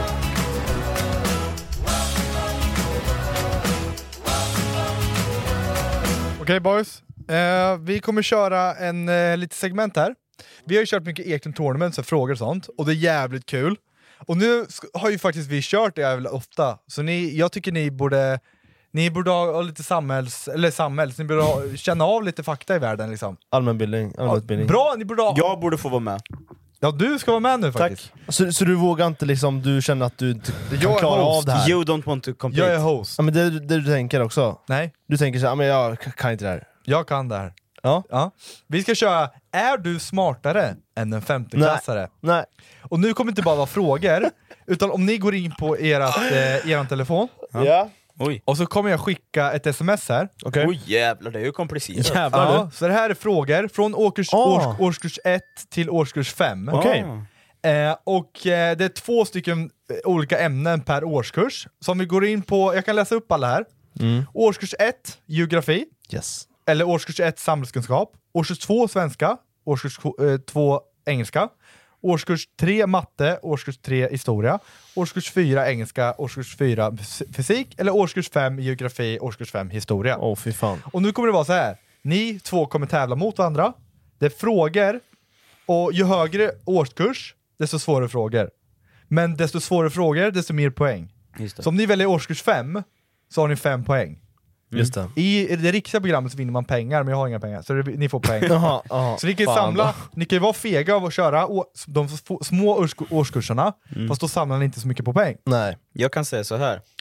Okej boys, eh, vi kommer köra en eh, lite segment här. Vi har ju kört mycket Eklund Tournament, så frågor och sånt, och det är jävligt kul. Och nu sk- har ju faktiskt vi kört det jävligt ofta, så ni, jag tycker ni borde Ni borde ha, ha lite samhälls, eller samhälls, ni borde ha, känna av lite fakta i världen liksom. Allmänbildning, allmänutbildning. Bra, ni borde ha... Jag borde få vara med. Ja, du ska vara med nu faktiskt. Så, så du vågar inte liksom, du känner att du inte Jag kan är klara host. av det här? You don't want to compete. Jag är host. Ja, men det, det du tänker också? Nej, Du tänker så här, men jag kan inte det här. jag kan det här. Ja? Ja. Vi ska köra, är du smartare än en femteklassare? Nej. Och nu kommer det inte bara vara frågor, utan om ni går in på erat, eh, eran telefon, Ja. Oj. och så kommer jag skicka ett sms här. Okej. Oj jävlar, det är ju komplicerat. Jävlar Ja, du. så det här är frågor från årskurs, Ah. års, årskurs ett till årskurs fem. Okej. Eh, och eh, det är två stycken eh, olika ämnen per årskurs. Som vi går in på, jag kan läsa upp alla här. Mm. Årskurs ett, geografi. Yes. Eller årskurs ett, samhällskunskap. Årskurs två, svenska. Årskurs två, engelska. Årskurs tre, matte. Årskurs tre, historia. Årskurs fyra, engelska. Årskurs fyra, fys- fysik. Eller årskurs fem, geografi. Årskurs fem, historia. Åh oh, fy fan. Och nu kommer det vara så här. Ni två kommer tävla mot varandra. Det är frågor. Och ju högre årskurs, desto svårare frågor. Men desto svårare frågor, desto mer poäng. Just det. Så om ni väljer årskurs fem, så har ni fem poäng. Just det. I det riktiga programmet så vinner man pengar, men jag har inga pengar, så det, ni får poäng. Jaha, jaha. Så ni kan Fan samla, då. ni kan ju vara fega av att köra å, de f- små års, årskurserna, fast då samlar ni inte så mycket på poäng. Nej. Jag kan säga så här.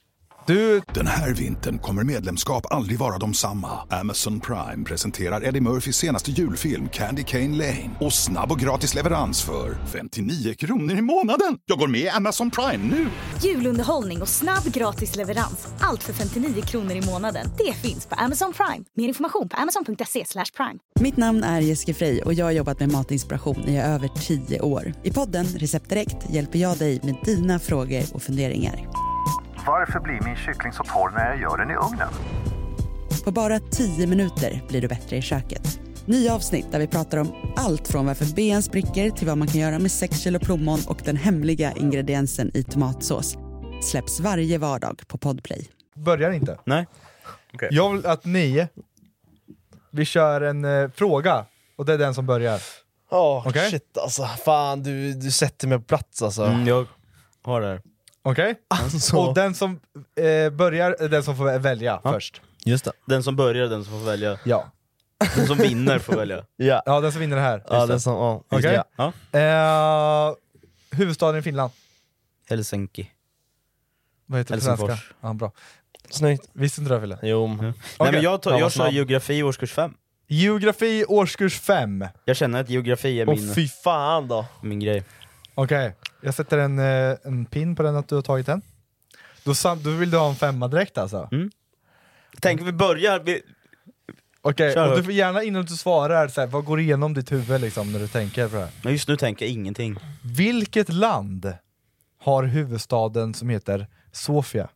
Du, Den här vintern kommer medlemskap aldrig vara de samma. Amazon Prime presenterar Eddie Murphys senaste julfilm Candy Cane Lane. Och snabb och gratis leverans för femtionio kronor i månaden. Jag går med i Amazon Prime nu! Julunderhållning och snabb gratis leverans. Allt för femtionio kronor i månaden. Det finns på Amazon Prime. Mer information på amazon punkt se slash prime. Mitt namn är Jessica Frey och jag har jobbat med matinspiration i över tio år. I podden Recept Direkt hjälper jag dig med dina frågor och funderingar. Varför blir min kyckling så torr när jag gör den i ugnen? På bara tio minuter blir du bättre i köket. Nya avsnitt där vi pratar om allt från varför ben spricker till vad man kan göra med sex kilo plommon och den hemliga ingrediensen i tomatsås. Släpps varje vardag på Podplay. börjar inte. Nej. Okay. Jag vill att ni, vi kör en eh, fråga och det är den som börjar. Åh, oh, okay? shit alltså. Fan, du, du sätter mig på plats alltså. Mm, jag har det här. Okej? Okay? Alltså. Och den som eh, börjar är den som får välja ja. först. Just det. Den som börjar, den som får välja. Ja. Den som vinner får välja. Ja. Ja, den som vinner det här. Ja, den som, ja. Okej? Okay? Ja. Eh, huvudstaden i Finland. Helsinki. Vad heter det på svenska? Ja, bra. Snyggt. Visste inte du det, Fille? Jo. Mm. Nej, Okay. men jag, tar, jag sa geografi i årskurs fem. Geografi årskurs fem. Jag känner att geografi är oh, min... fy fan då. Min grej. Okej, okay. Jag sätter en, en pin på den att du har tagit den. Då, då vill du ha en femma direkt alltså. Mm. Tänk vi börjar... Vi... Okej, okay. Och du får gärna innan du svarar så här, vad går igenom ditt huvud liksom när du tänker på det här? Men just nu tänker jag ingenting. Vilket land har huvudstaden som heter Sofia?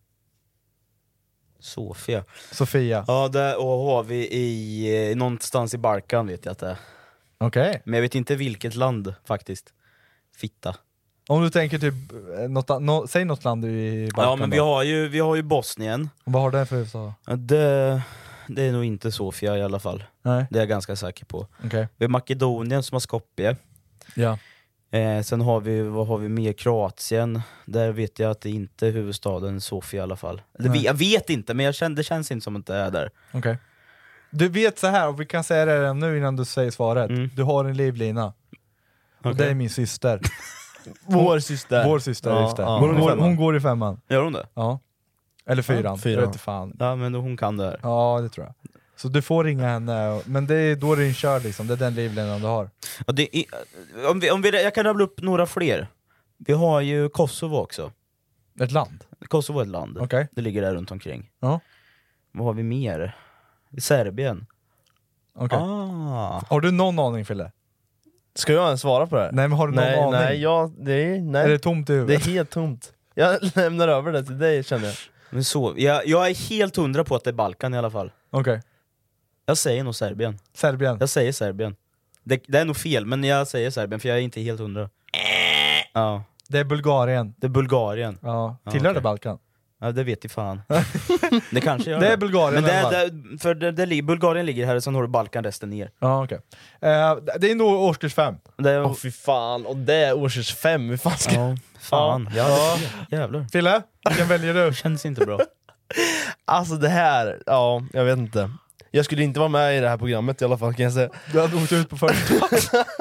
Sofia. Sofia. Ja, det och har vi i någonstans i Balkan vet jag att det är. Okej. Okay. Men jag vet inte vilket land faktiskt. Fitta. Om du tänker typ något, no, säg något land i Balkan. Ja, men då. vi har ju vi har ju Bosnien. Och vad har det för huvudstad? Ja, det det är nog inte Sofia i alla fall. Nej. Det är jag ganska säker på. Okay. Vi har Makedonien som har Skopje. Ja. Eh, sen har vi, vad har vi mer? Kroatien. Där vet jag att det inte är huvudstaden Sofia i alla fall. Eller, jag vet inte, men jag känner, det känns inte som att det är där. Okej. Okay. Du vet så här, och vi kan säga det nu innan du säger svaret. Mm. Du har en livlina. Okay. Och det är min syster. Vår syster. Vår syster, ja, just det. Ja. Hon, hon, hon går i femman. Gör hon det? Ja. Eller fyran. Ja, fyran. Jag vet inte fan. Ja, men hon kan det här. Ja, det tror jag. Så du får ringa henne, men det är då det är en kör liksom. Det är den livlinan du har. Ja, det är, om vi, om vi, jag kan rabbla upp några fler. Vi har ju Kosovo också. Ett land? Kosovo är ett land. Okay. Det ligger där runt omkring. Ja. Vad har vi mer? Serbien. Okay. Ah. Har du någon aning, Fille? Ska jag ens svara på det här? Nej, men har du någon nej, aning? Nej, ja, det är, nej. Är det tomt i huvudet? Det är helt tomt. Jag lämnar över det till dig, känner jag. Men så, jag, jag är helt hundra på att det är Balkan i alla fall. Okej. Okay. Jag säger nog Serbien. Serbien? Jag säger Serbien. Det, det är nog fel, men jag säger Serbien för jag är inte helt hundra. Ja. Det är Bulgarien. Det är Bulgarien. Ja. Tillhör det okay. Balkan? Ja, det vet jag fan. Det kanske gör det. Det är Bulgarien. Men det, det, för det, det, Bulgarien ligger här och sen har du Balkan resten ner. Ja, okej. Okay. Uh, det är nog årskurs fem. Det är... Åh, fy fan. Och det är årskurs fem. Hur fan ska... Ja, fan. Ja. Ja. Jävlar. Fille, vilken väljer du? Det känns inte bra. Alltså det här, ja, jag vet inte. Jag skulle inte vara med i det här programmet i alla fall, kan jag säga. Du hade åkt ut på första.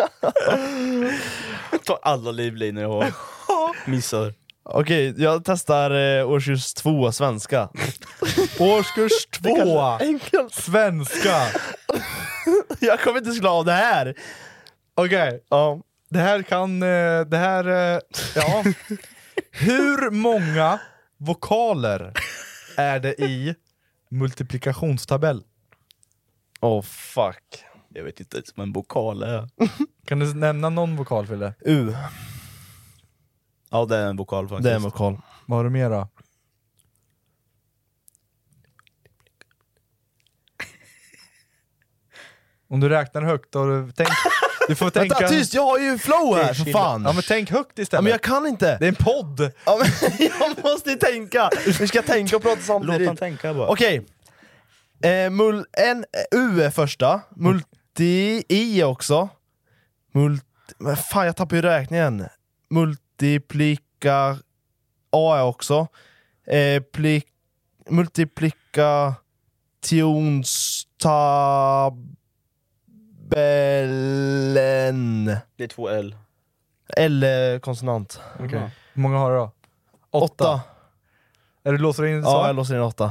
Ta alla livlinor jag har. Missar. Okej, okay, jag testar eh, årskurs två svenska. Årskurs två svenska. Jag kommer inte slå av det här. Okej, okay. Ja. Det här kan, det här, ja. Hur många vokaler är det i multiplikationstabell? Oh fuck. Jag vet inte ens vad en vokal är. Kan du nämna någon vokal, Fille? U. Ja, det är en vokal faktiskt. Det är en vokal. Vad har du mer då? Om du räknar högt och du tänk, du får tänka... Vänta, tyst, jag har ju flow här, för fan! Ja, men tänk högt istället. Ja, men jag kan inte! Det är en podd! Ja, men jag måste ju tänka! Vi ska tänka och prata samtidigt. Låt han tänka bara. Okej. Eh, mul- en, U är första. Multi-I också. Multi... Men fan, jag tappar ju räkningen. Multiplika... A är också. Eh, pli... Multiplikationstabellen. Det är två L. L konsonant. Okej. Okay. Hur många har du då? Åtta. Är du låser in? Ja, jag låser in åtta.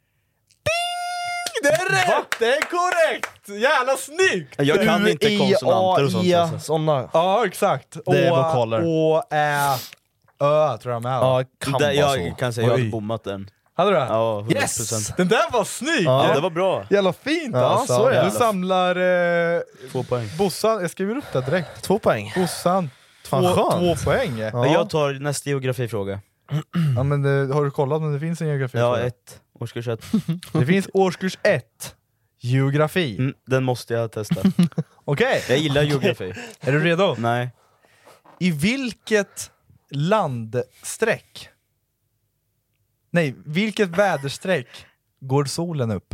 Det är rätt! Va? Det är korrekt! Jävla snyggt! Jag kan inte konsonanter och sånt. Ja, Alltså. såna. Ja, exakt. Det är Å, vokaler. Å, Ä, Ö tror jag med. Ja, kan Där, vara jag så. kan säga jag Oj. hade bommat den. Hade du det? Ja, hundra procent. Yes! Den där var snygg! Ja, det var bra. Jävla fint Ja, alltså. så är det. Du samlar eh, Två poäng. Bossan, jag skriver upp det direkt. Två poäng. Bossan, två, Fan, skönt. två poäng. Ja, Ja. Jag tar nästa geografifråga. men det, har du kollat om det finns en geografi? Ja, för det? ett. Årskurs ett. Det finns årskurs ett. Geografi. Mm, den måste jag testa. Okej, Jag gillar geografi. är du redo? Nej. I vilket landsträck, nej, vilket väderstreck går solen upp?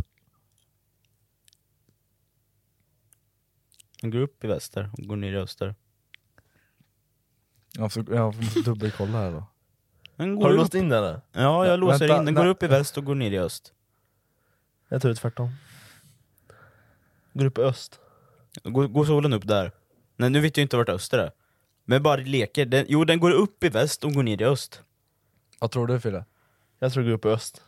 Den går upp i väster och går ner i öster. Jag får, jag får dubbelkolla här då. Den går Har du upp. låst in den eller? Ja, jag låser Vänta, in. Den nej. går upp i väst och går ner i öst. Jag tror det är tvärtom. Går upp i öst. Går, går solen upp där? Nej, nu vet jag inte vart öster är. Men bara leker. Den, jo, den går upp i väst och går ner i öst. Vad tror du, Fille? Jag tror det går upp i öst.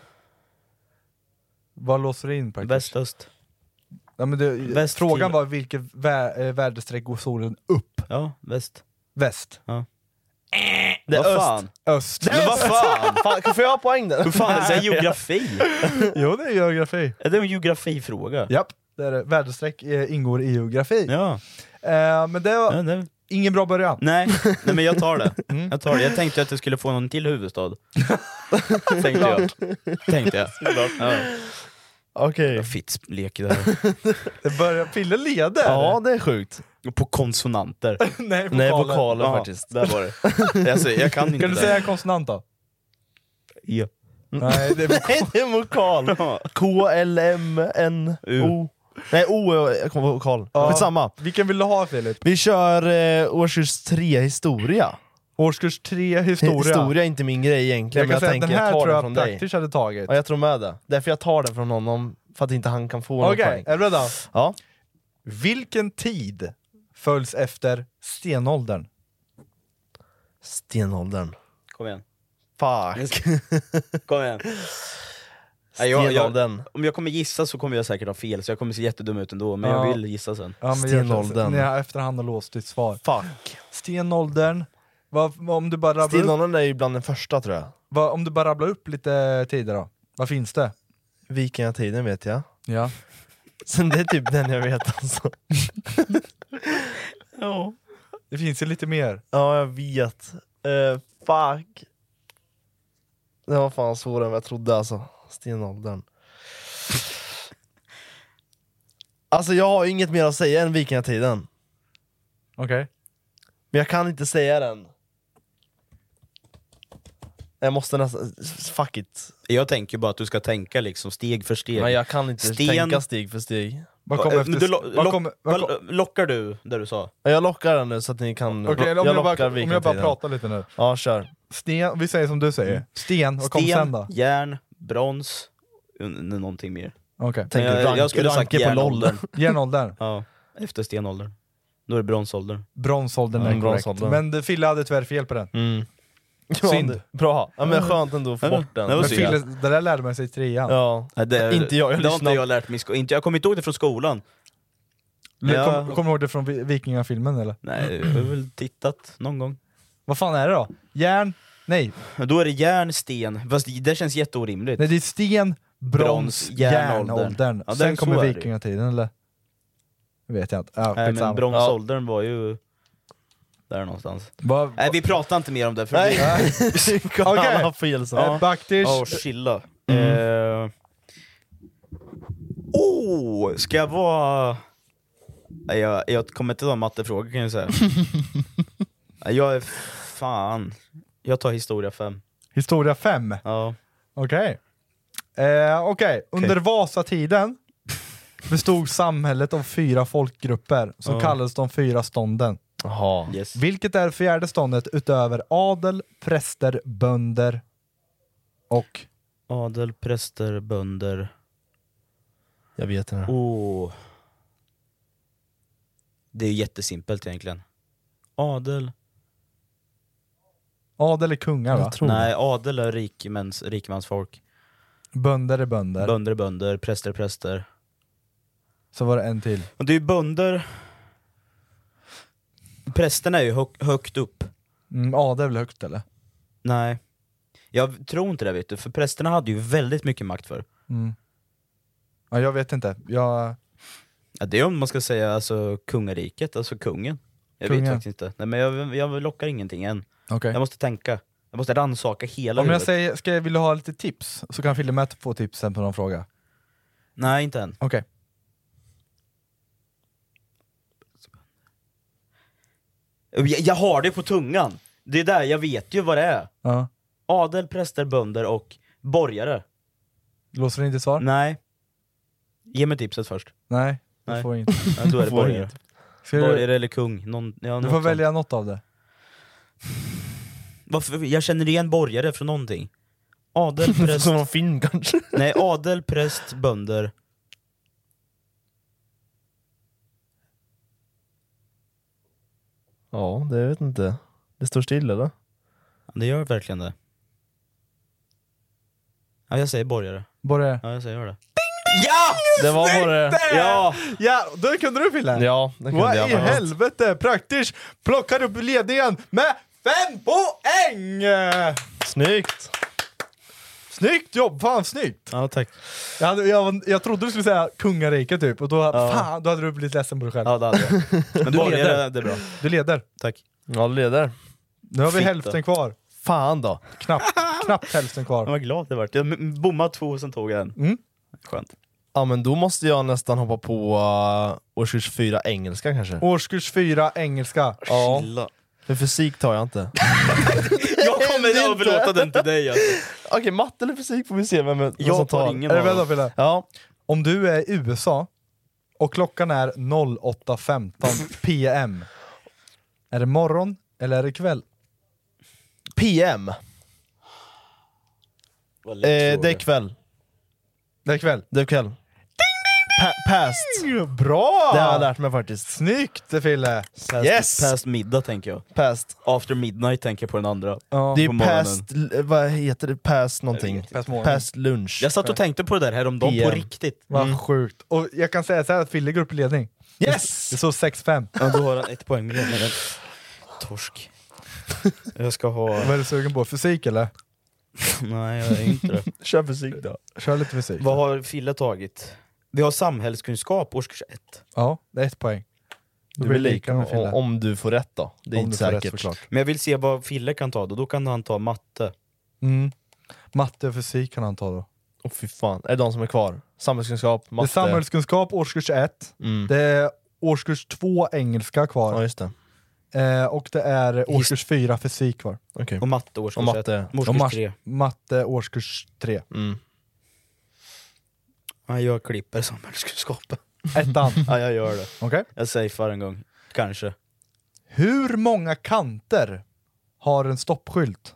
Vad låser du in, Praktisch? Väst-öst. Ja, men det, Väst frågan till- var vilket vä äh, väderstreck går solen upp? Ja, väst. Väst. Ja. Det är Vad öst. fan? Öst. Men vad fan? Fan, får jag ha poäng där? Hur fan är det här geografi? Jo, det är geografi. Är det en geografifråga? Japp, det är det. Väderstreck eh, ingår i geografi. Ja. Eh, men det var ja det... ingen bra början. Nej, nej, men jag tar det. Jag tar det. Jag tänkte att jag skulle få någon till huvudstad. Tänkte jag. Tänkte jag. Ja. Okej. Jag Fitz-lek där. Det börjar, Fille leder. Ja, det är sjukt. På konsonanter. Nej, vokaler. Nej, vokaler Ja, faktiskt. där var det. Alltså, jag kan inte Kan du det. säga en konsonant då? Ja. Nej, det är vokal. Nej, det är vokal. K, L, M, N, O. Nej, O är vokal. Ja. Skitsamma. Vilken vill du ha, Filip? Vi kör eh, årskurs tre historia. Årskurs tre historia. Historia är inte min grej egentligen, Jag kan men jag säga att den tänker jag här tar tror den jag från att dig. Praktisch hade tagit. Ja, jag tror med det. Därför jag tar den från honom, för att inte han kan få någon Okej, poäng. är du beredda? Ja. Vilken tid följs efter stenåldern? Stenåldern. Kom igen. Fuck. Kom igen. Nej, jag, jag, Stenåldern. om jag kommer gissa så kommer jag säkert ha fel, så jag kommer se jättedum ut ändå. Men Ja. jag vill gissa sen. Ja, men Stenåldern. Ni har efterhand har låst ditt svar. Fuck. Stenåldern. Vad, om, du bara rabblar upp, Stenåldern är ju bland den första tror jag. vad, om du bara rabblar upp lite tider då? Vad finns det? Vikingatiden vet jag. Ja. Sen det är typ den jag vet alltså. Ja. Det finns ju lite mer. Ja, jag vet. Uh, fuck. Det var fan svårare än vad jag trodde alltså. Stenåldern. Alltså jag har inget mer att säga än vikingatiden. Okej. Men jag kan inte säga den. Jag måste nästan... Fuck it. Jag tänker bara att du ska tänka liksom steg för steg. Men jag kan inte Sten- tänka steg för steg. Vad kommer Eh, efter? men du lo- vad lock- kommer- vad vad kom- lockar du där du sa? Jag lockar den nu så att ni kan... Okej, jag om, jag lockar bara, om jag bara vikingatiden. pratar lite nu. Ja, kör. Sten, vi säger som du säger. Sten, vad kom sen Sten, då? järn, brons, un- någonting mer. Okej. Tänk Men jag, rank, jag skulle sagt ranke på järnåldern. Järnåldern. Ja, efter stenåldern. Då är det bronsåldern. Bronsåldern Mm, är korrekt. bronsåldern. Men det- Fille hade tyvärr fel på den. Mm. Synd. Ja, det- bra. Ja, men skönt ändå att få Ja, bort den. det var Men synd. Fille, det där lärde man sig i trean. Ja. Nej, det, Inte jag, jag det har inte lyssnar- jag lärt mig i sko- inte, jag kommer inte ihåg det från skolan. Kom, Ja. Kommer du ihåg det från vi- Vikingafilmen eller? Nej, jag har väl tittat någon gång. Vad fan är det då? Järn? Nej, Men då är det järn, sten, fast det, det känns jätteorimligt. nej det är sten, brons, Brons, järnåldern. järnåldern. Ja, Sen den- så kommer är det. vikingatiden eller? Det vet jag inte. Ja, Nej, skitsamma. men bronsåldern var ju där någonstans. Vad- Nej, vi pratar inte mer om det för Nej. vi... Kan Okej. alla ha fel så. Eh, Baktish, Åh, chilla. Eh... Oh, ska jag vara... Nej, jag, jag kommer inte ta mattefrågor kan jag säga. Nej, jag är fan... Jag tar historia fem. historia fem. Ja. Okej. Eh, Okej, under Vasatiden bestod samhället av fyra folkgrupper som Ja. kallades de fyra stånden. Jaha. Yes. Vilket är fjärde ståndet utöver adel, präster, bönder och... Adel, präster, bönder. Jag vet det. Oh. Det är jättesimpelt egentligen. Adel. Adel är kungar, va? Nej, adel är rikmans, rikmansfolk. Bönder är bönder. Bönder är bönder, präster är präster. Så var det en till. Och det är ju bönder. Prästerna är ju hög, högt upp. Mm, adel är väl högt, eller? Nej. Jag tror inte det, vet du. För prästerna hade ju väldigt mycket makt för. Mm. Ja, jag vet inte. Jag... Ja, det är om man ska säga alltså kungariket, alltså kungen. Jag Kungen. vet faktiskt inte. Nej, men jag, jag lockar ingenting än. Okay. Jag måste tänka. Jag måste rannsaka hela Om jag huvudet. säger, ska jag vilja ha lite tips, så kan Fille Mätt få tipsen på någon fråga. Nej, inte än. Okej. Jag, jag har det på tungan. Det är där, jag vet ju vad det är. Ja. Adel, präster, bönder och borgare. Låser ni inte svar? Nej. Ge mig tipset först. Nej, du Nej. får inte. Ja, då är det Får borgare. inte. Ska du- Borgare eller kung. Någon, ja, Du något får sånt. välja något av det. Varför? Jag känner igen borgare från någonting. Adel, präst... Som någon film kanske. Nej, adel, präst, bönder. Ja, det vet inte. Det står still, eller? Ja, det gör verkligen det. Ja, jag säger borgare. Borgare. Ja, jag säger det. Ja! Det var borgare. Ja! Ja, då kunde du, Fille. Ja, det kunde Vad jag i faktiskt. helvete, praktiskt plockar upp ledningen med fem poäng! Snyggt! Snyggt jobb, fan snyggt! Ja, tack. Jag, hade, jag, jag trodde du skulle säga kungariket typ, och då, Ja. fan, då hade du blivit ledsen på dig själv. Ja, det hade jag. Men Du borgare, leder. det är bra. Du leder. Tack. Ja, det leder. Nu har vi Fitta. hälften kvar. Fan då. Knappt, knappt hälften Jag kvar. var glad det vart. Jag m- bommade två och sen tog jag en. Mm. Skönt. Ja, men då måste jag nästan hoppa på uh, årskurs fyra engelska kanske. Årskurs fyra engelska. Ja. Chilla. För fysik tar jag inte. Jag kommer överlåta den till dig alltså. Okej, matte eller fysik får vi se vem vem Jag som tar tar. ingen Är du av beredd då, dem. Fille? Ja. Om du är i U S A och klockan är åtta femton p m, är det morgon eller är det kväll? P M. Vad Eh, lätt fråga. det är kväll. Det är kväll. Det är kväll. Pa- past. Bra! Det har jag lärt mig faktiskt. Snyggt, Fille! Past, Yes! past middag tänker jag. Past. After midnight tänker jag på den andra. Ja. Det är på past, l- vad heter det? Past någonting. Past morgon. Past lunch. Jag satt och tänkte på det där häromdagen P M. på riktigt. Vad sjukt. Och jag kan säga så här att Fille går upp i ledning. Yes! Det står sex fem. Ja, då har han ett poäng med den. Torsk. Jag ska ha... Vad är du sugen på? Fysik eller? Nej, jag är inte det. Kör fysik då. Kör lite fysik. Vad har Fille tagit? Vi har samhällskunskap, årskurs ett. Ja, det är ett poäng. Det Då blir blir lika med Fille. om, om du får rätt då. Det är Om inte du får rätt, säkert. såklart. Men jag vill se vad Fille kan ta då. Då kan han ta matte. Mm. Matte och fysik kan han ta då. Åh fy fan, är det de som är kvar? Samhällskunskap, matte. Det är samhällskunskap årskurs ett. Mm. Det är årskurs två engelska kvar. Ja just det. Eh, och det är årskurs fyra fysik kvar. Okej. Och matte årskurs Och matte. ett. Och Årskurs mas- tre. matte årskurs tre. Mm. Ja, jag klipper samhällskunskapen. Ettan. Ja, jag gör det. Okej. Jag safear en gång. Kanske. Hur många kanter har en stoppskylt?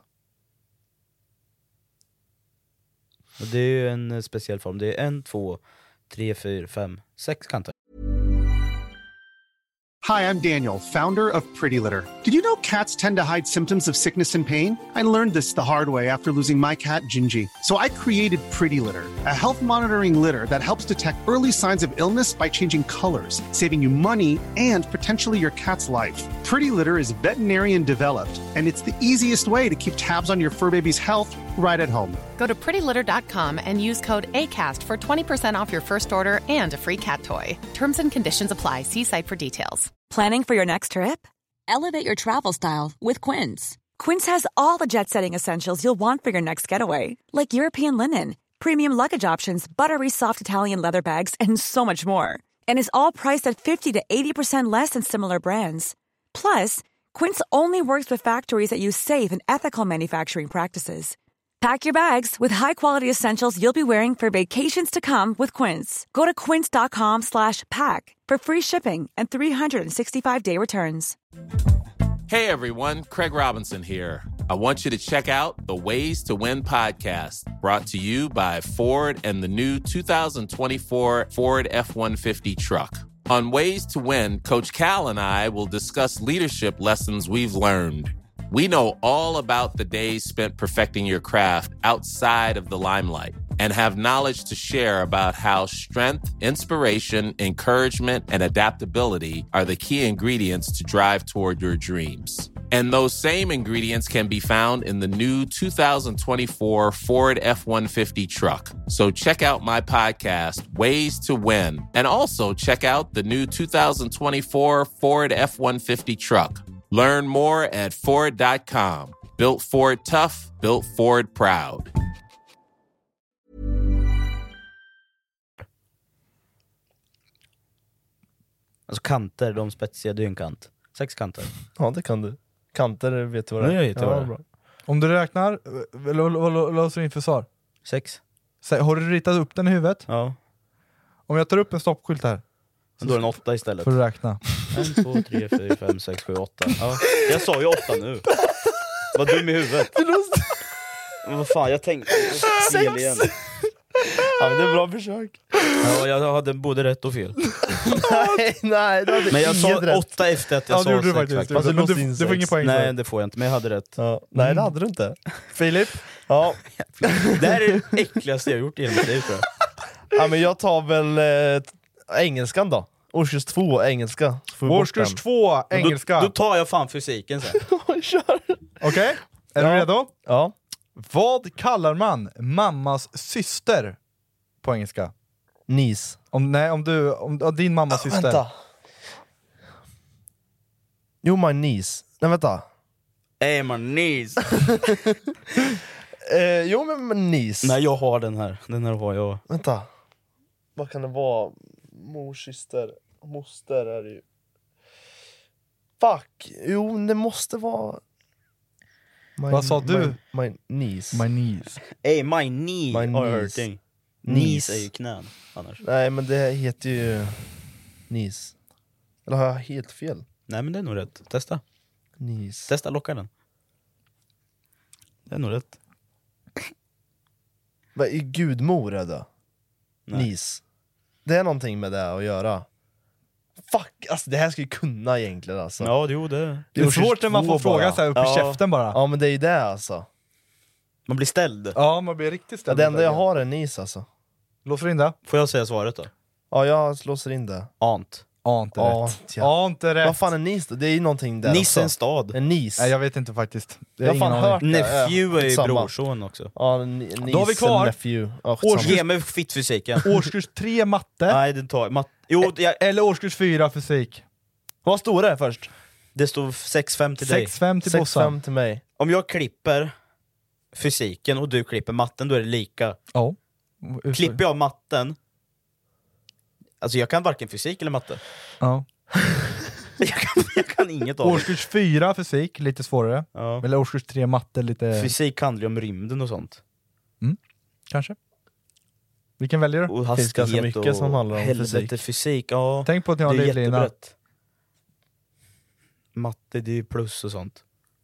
Och det är ju en eh, speciell form. Det är en, två, tre, fyra, fem, sex kanter. Hi, I'm Daniel, founder of Pretty Litter. Did you know cats tend to hide symptoms of sickness and pain? I learned this the hard way after losing my cat, Gingy. So I created Pretty Litter, a health monitoring litter that helps detect early signs of illness by changing colors, saving you money and potentially your cat's life. Pretty Litter is veterinarian developed, and it's the easiest way to keep tabs on your fur baby's health right at home. Go to pretty litter dot com and use code ACAST for twenty percent off your first order and a free cat toy. Terms and conditions apply. See site for details. Planning for your next trip? Elevate your travel style with Quince. Quince has all the jet-setting essentials you'll want for your next getaway, like European linen, premium luggage options, buttery soft Italian leather bags, and so much more. And is all priced at fifty to eighty percent less than similar brands. Plus, Quince only works with factories that use safe and ethical manufacturing practices. Pack your bags with high-quality essentials you'll be wearing for vacations to come with Quince. Go to quince dot com slash pack for free shipping and three sixty-five day returns. Hey everyone, Craig Robinson here. I want you to check out the Ways to Win podcast, brought to you by Ford and the new two thousand twenty-four Ford F one fifty truck. On Ways to Win, Coach Cal and I will discuss leadership lessons we've learned. We know all about the days spent perfecting your craft outside of the limelight and have knowledge to share about how strength, inspiration, encouragement, and adaptability are the key ingredients to drive toward your dreams. And those same ingredients can be found in the new two thousand twenty-four Ford F one fifty truck. So check out my podcast, Ways to Win, and also check out the new two thousand twenty-four Ford F one fifty truck. Learn more at Ford dot com. Built Ford tough, built Ford proud. Alltså kanter, de spetsiga, det är en kant. Sex kanter. Ja, det kan du. Kanter, vet du vad det är? Nej, jag vet ja, vad det är. bra. Om du räknar, vad låser du in för svar? Sex. Har du ritat upp den i huvudet? Ja. Om jag tar upp en stoppskylt här. Så då är det en åtta istället. Får du räkna. En, två, tre, fyra, fem, sex, sju, åtta. Ja. Jag sa ju åtta nu. Vad dum i huvudet. Men vad fan, jag tänkte fel igen. Ja, men det är bra försök. Ja, jag hade både rätt och fel. nej, nej, det men jag sa rätt. åtta efter att jag ja, sa du, du sex faktiskt, faktiskt. du, du, du, du får ingen poäng. Nej, det får jag inte, men jag hade rätt. Ja. Nej, mm. det hade du inte. Filip? Ja. Det här är det äckligaste jag gjort i hela mitt liv, tror jag. Ja, men jag tar väl eh, engelskan då. Årskurs två, engelska. Årskurs två, engelska. Då, då tar jag fan fysiken sen. Kör. Okej, okay. Är ja. du redo? Ja. Vad kallar man mammas syster på engelska? Niece. Om, nej, om du, om, om din mammas ah, syster. Vänta. Jo, my niece. Nej, vänta. Hey, my niece. eh, jo, men my niece. Nej, jag har den här. Den här har jag. Vänta. Vad kan det vara? Mors syster. Moster är det ju. Fuck. Jo, det måste vara... My, vad sa du? My, my niece. My niece. Hey, my knee my are hurting. Niece är ju knän annars. Nej, men det heter ju niece. Eller har jag helt fel? Nej, men det är nog rätt. Testa. Niece. Testa locka den. Det är nog rätt. Vad är gudmor är det? Nej. Niece. Det är någonting med det att göra. Fuck, alltså det här ska ju kunna egentligen alltså. Ja, jo, det är... Det är svårt när man får fråga så här upp i ja. käften bara. Ja, men det är ju det alltså. Man blir ställd. Ja, man blir riktigt ställd. Ja, det enda jag har är niece alltså. Låser in det? Får jag säga svaret då? Ja, jag låser in det. Ant. Ant är rätt. Ant, ja. Ant är rätt. Vad fan är niece då? Det är ju någonting där Nice också. är en stad. En niece. Nej, jag vet inte faktiskt. Jag har fan hört det. Nephew är ju Samma. brorson också. Ja, niece. Då har vi kvar. Nephew. Ja, Årskurs- Ge mig fittfysiken. Årskurs tre matte. Nej, det tar... Mat... Jo, jag... Eller årskurs fyra fysik. Vad stod det först? Det står sex fem till dig. sex fem till sex Bossan. fem till mig. Om jag klipper fysiken och du klipper matten, då är det lika. Ja. Klipper jag matten... Alltså jag kan varken fysik eller matte. Ja. jag, kan, jag kan inget av det. Årskurs fyra fysik, lite svårare. Ja. Eller årskurs tre matte, lite... Fysik handlar ju om rymden och sånt. Mm, kanske. Vilken väljer du? Och Det finns ganska mycket och som handlar om helvete, fysik. fysik. Ja, Tänk på att ni har det är livlina. jättebrett. Matte, det är ju plus och sånt.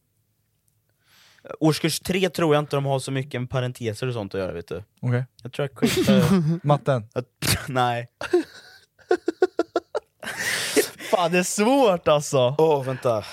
Årskurs tre tror jag inte de har så mycket med parenteser och sånt att göra, vet du. Okej. Okay. Jag tror jag klipper... Matten? Nej. Fan, det är svårt alltså. Åh, oh, vänta.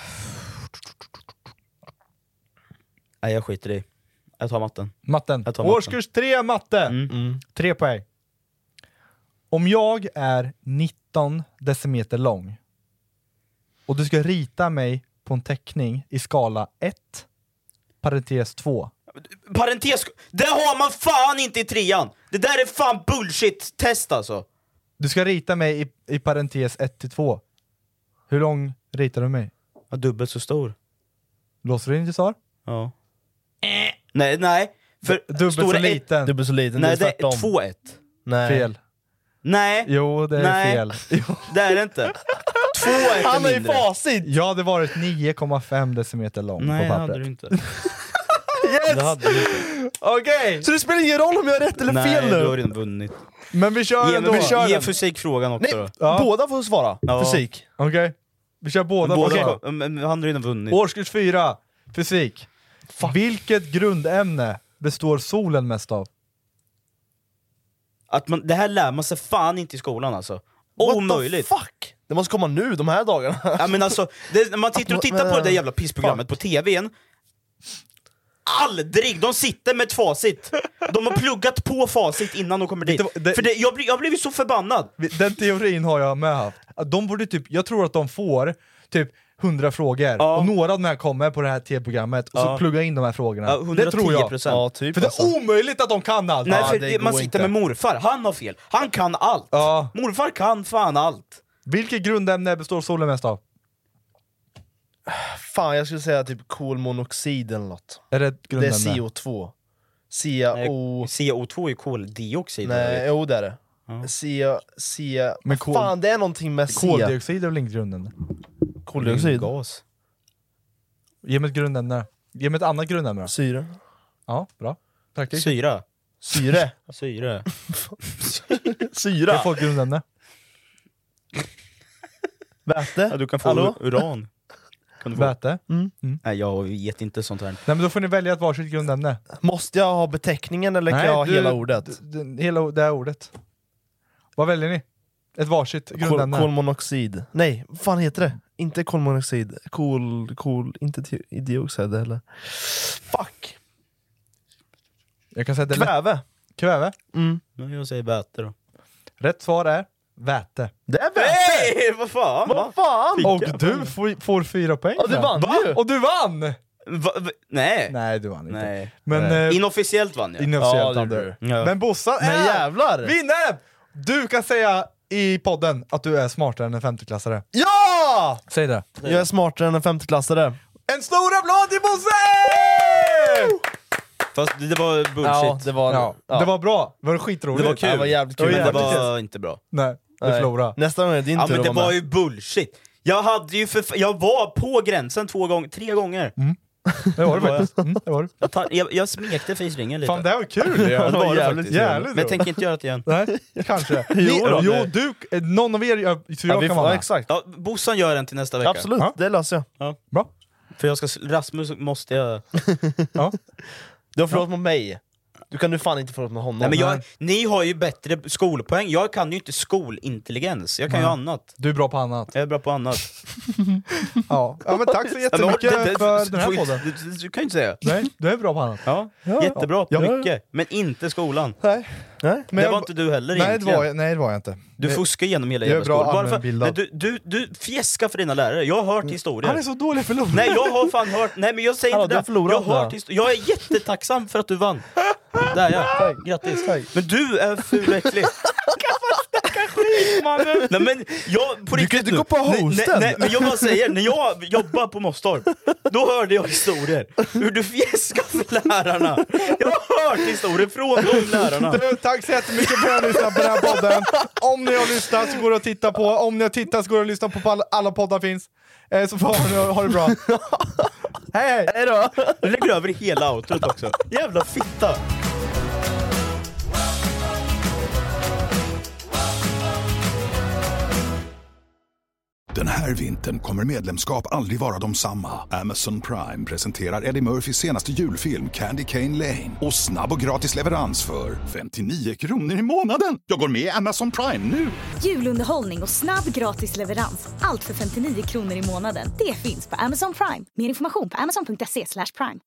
Nej, jag skiter i. Jag tar matten. Matten. Jag tar matten. Årskurs tre matte. Mm. Mm. Tre poäng. Om jag är nitton decimeter lång och du ska rita mig på en teckning i skala ett, parentes två. Parentes, det har man fan inte i trean. Det där är fan bullshit-test alltså. Du ska rita mig i, i parentes ett till två. Hur lång ritar du mig? Ja, dubbelt så stor. Låser du in till svar? Ja. Äh. Nej, nej. För dubbelt så stora liten. Ett, Dubbelt så liten. nej, det är det är två ett. Nej. Fel. Nej. Jo, det är nej. fel. Jo. Det är det inte. Två ett Han har är ju mindre. facit! Jag hade varit nio komma fem decimeter lång Nej, på det hade pappret. du inte. Yes! Det hade du inte. Okej! Okay. Så det spelar ingen roll om jag har rätt eller Nej, fel nu? du har redan vunnit. Men vi kör Ge, ändå. vi Kör ge den. fysikfrågan också. Nej, då. Ja. båda får svara. Ja. Fysik. Okej. Okay. Vi kör båda. Båda Båda. kom, men han har redan vunnit. Årskurs fyra, fysik. Fuck. Vilket grundämne består solen mest av? Att man, det här lär man sig fan inte i skolan alltså. Omöjligt. What the fuck? Det måste komma nu, de här dagarna. Ja, men alltså, det, när man tittar och tittar på det där jävla pissprogrammet på tvn, Aldrig! De sitter med ett facit. De har pluggat på facit innan de kommer dit. Det, det, För det, jag, blir, jag blev så förbannad. Den teorin har jag med haft. De borde typ, jag tror att de får typ hundra frågor, ja. Och några av de här kommer på det här tv-programmet och ja. Så plugga in de här frågorna. Ja, det tror jag. Ja, typ, för det är alltså. omöjligt att de kan allt. Nej, ja, för det man sitter inte. Med morfar, han har fel. Han kan allt. Ja. Morfar kan fan allt. Vilket grundämne består solen mest av? Fan, jag skulle säga typ kolmonoxid eller något. Är det ett Det är grundämne? C O två. C O... C O två är koldioxid. Nej, jo det är det. Ja. C... C... Men kol... Fan, det är någonting med C. Koldioxid är väl inget grundämne? Koldioxid? Gas. Ge mig ett grundämne. Ge mig ett annat grundämne då. Syre. Ja, bra. Praktik. Syra. Syre. Syre. Syra. Jag får ett grundämne. Väte. Ja, du kan få Hallå? uran. Kan du få? Väte. Mm. Mm. Nej, jag vet inte sånt här. Nej, men då får ni välja ett varsitt grundämne. Måste jag ha beteckningen eller kan Nej, jag ha du, hela ordet? D- d- hela det här ordet. Vad väljer ni? Ett varsitt grundämne. Kol- kolmonoxid. Nej, vad fan heter det? Inte kolmonoxid. Kol... Kol... Inte ti- dioxid eller... Fuck! Jag kan säga det. Kväve. Kväve. Mm. Men jag säger väte då. Rätt svar är väte. Det är väte! Nej, vad fan? Vad fan? Och du får, får fyra poäng. Ja, du vann Va? ju! Och du vann! Va, va, nej. Nej, du vann inte. Nej. Men, Nej. eh, Inofficiellt vann jag. Inofficiellt Ja, vann det du. gjorde Ja. Men Bossan Men är jävlar! vinnaren! Du kan säga i podden att du är smartare än en femteklassare. Ja! Säg det. Jag är smartare än en femteklassare. En stor applåd till Bosse! Fast det var bullshit. Ja, det var... Ja, ja. det var bra. Det var skitroligt. Det var kul. Det var jävligt kul. Men det jävligt var kul. inte bra. Nej, du Nej. förlorade. Nästa gång är det din Ja, tur men att det vara var med. ju bullshit. Jag hade ju för, jag var på gränsen två gånger, tre gånger. Mm. Det var det faktiskt. Mm, det var det. Jag, tar, jag, jag smekte faceringen lite. Fan, det var kul. Ja, det var det jävligt faktiskt. jävligt Men jag tänker inte göra det igen. Nej, kanske. Jo Ni, då. jo, du, eh, någon av er, jag, så jag Ja, vi kan får, vara ja, med. exakt. Ja, Bossan gör en till nästa vecka. Absolut, Ja. det löser jag. Ja. Bra. För jag ska, Rasmus måste jag... Ja. Du har förlåt mot mig. Du kan du fan inte förlåt med honom. Nej, men jag, ni har ju bättre skolpoäng. Jag kan ju inte skolintelligens. Jag kan ju Nej. annat. Du är bra på annat. Jag är bra på annat. Ja, ja men tack så Ja, men jättemycket det- det- för den här får ju- podden. Du, du kan ju inte säga. Nej, du är bra på annat. Ja, Ja. jättebra på Ja. mycket. Men inte skolan. Nej. Nej, men det jag- var inte du heller nej, det egentligen. var jag, nej, det var jag inte. Du Det- fuskar genom hela jag är jävla bra skolan. Bara för, allmänbildad. men du, du, du fjäskar för dina lärare. Jag har hört historier. Han är så dålig förlorare. Nej, jag har fan hört... Nej, men jag säger Ja, inte du har det. förlorat Jag har hört då. histor- Jag är jättetacksam för att du vann. Där ja. Grattis. Men du är ful och äcklig. Nej, men jag, på Du riktigt kan inte nu. gå på nej, hosten. nej, nej, men jag bara säger, när jag jobbar på Mostorp, då hörde jag historier. Hur du fjäskar för lärarna. Jag har hört historier från de lärarna. Du, tack så jättemycket för att ni lyssnade på den här podden. Om ni har lyssnat så går det att titta på. Om ni har tittat så går det att lyssna på, på alla, alla poddar finns. Eh, så får ni ha det bra. Hej hej! Hej då! Du lägger över hela outrot också. Jävla fitta. Den här vintern kommer medlemskap aldrig vara de samma. Amazon Prime presenterar Eddie Murphys senaste julfilm Candy Cane Lane. Och snabb och gratis leverans för femtionio kronor i månaden. Jag går med i Amazon Prime nu! Julunderhållning och snabb gratis leverans. Allt för femtionio kronor i månaden. Det finns på Amazon Prime. Mer information på amazon punkt se slash prime.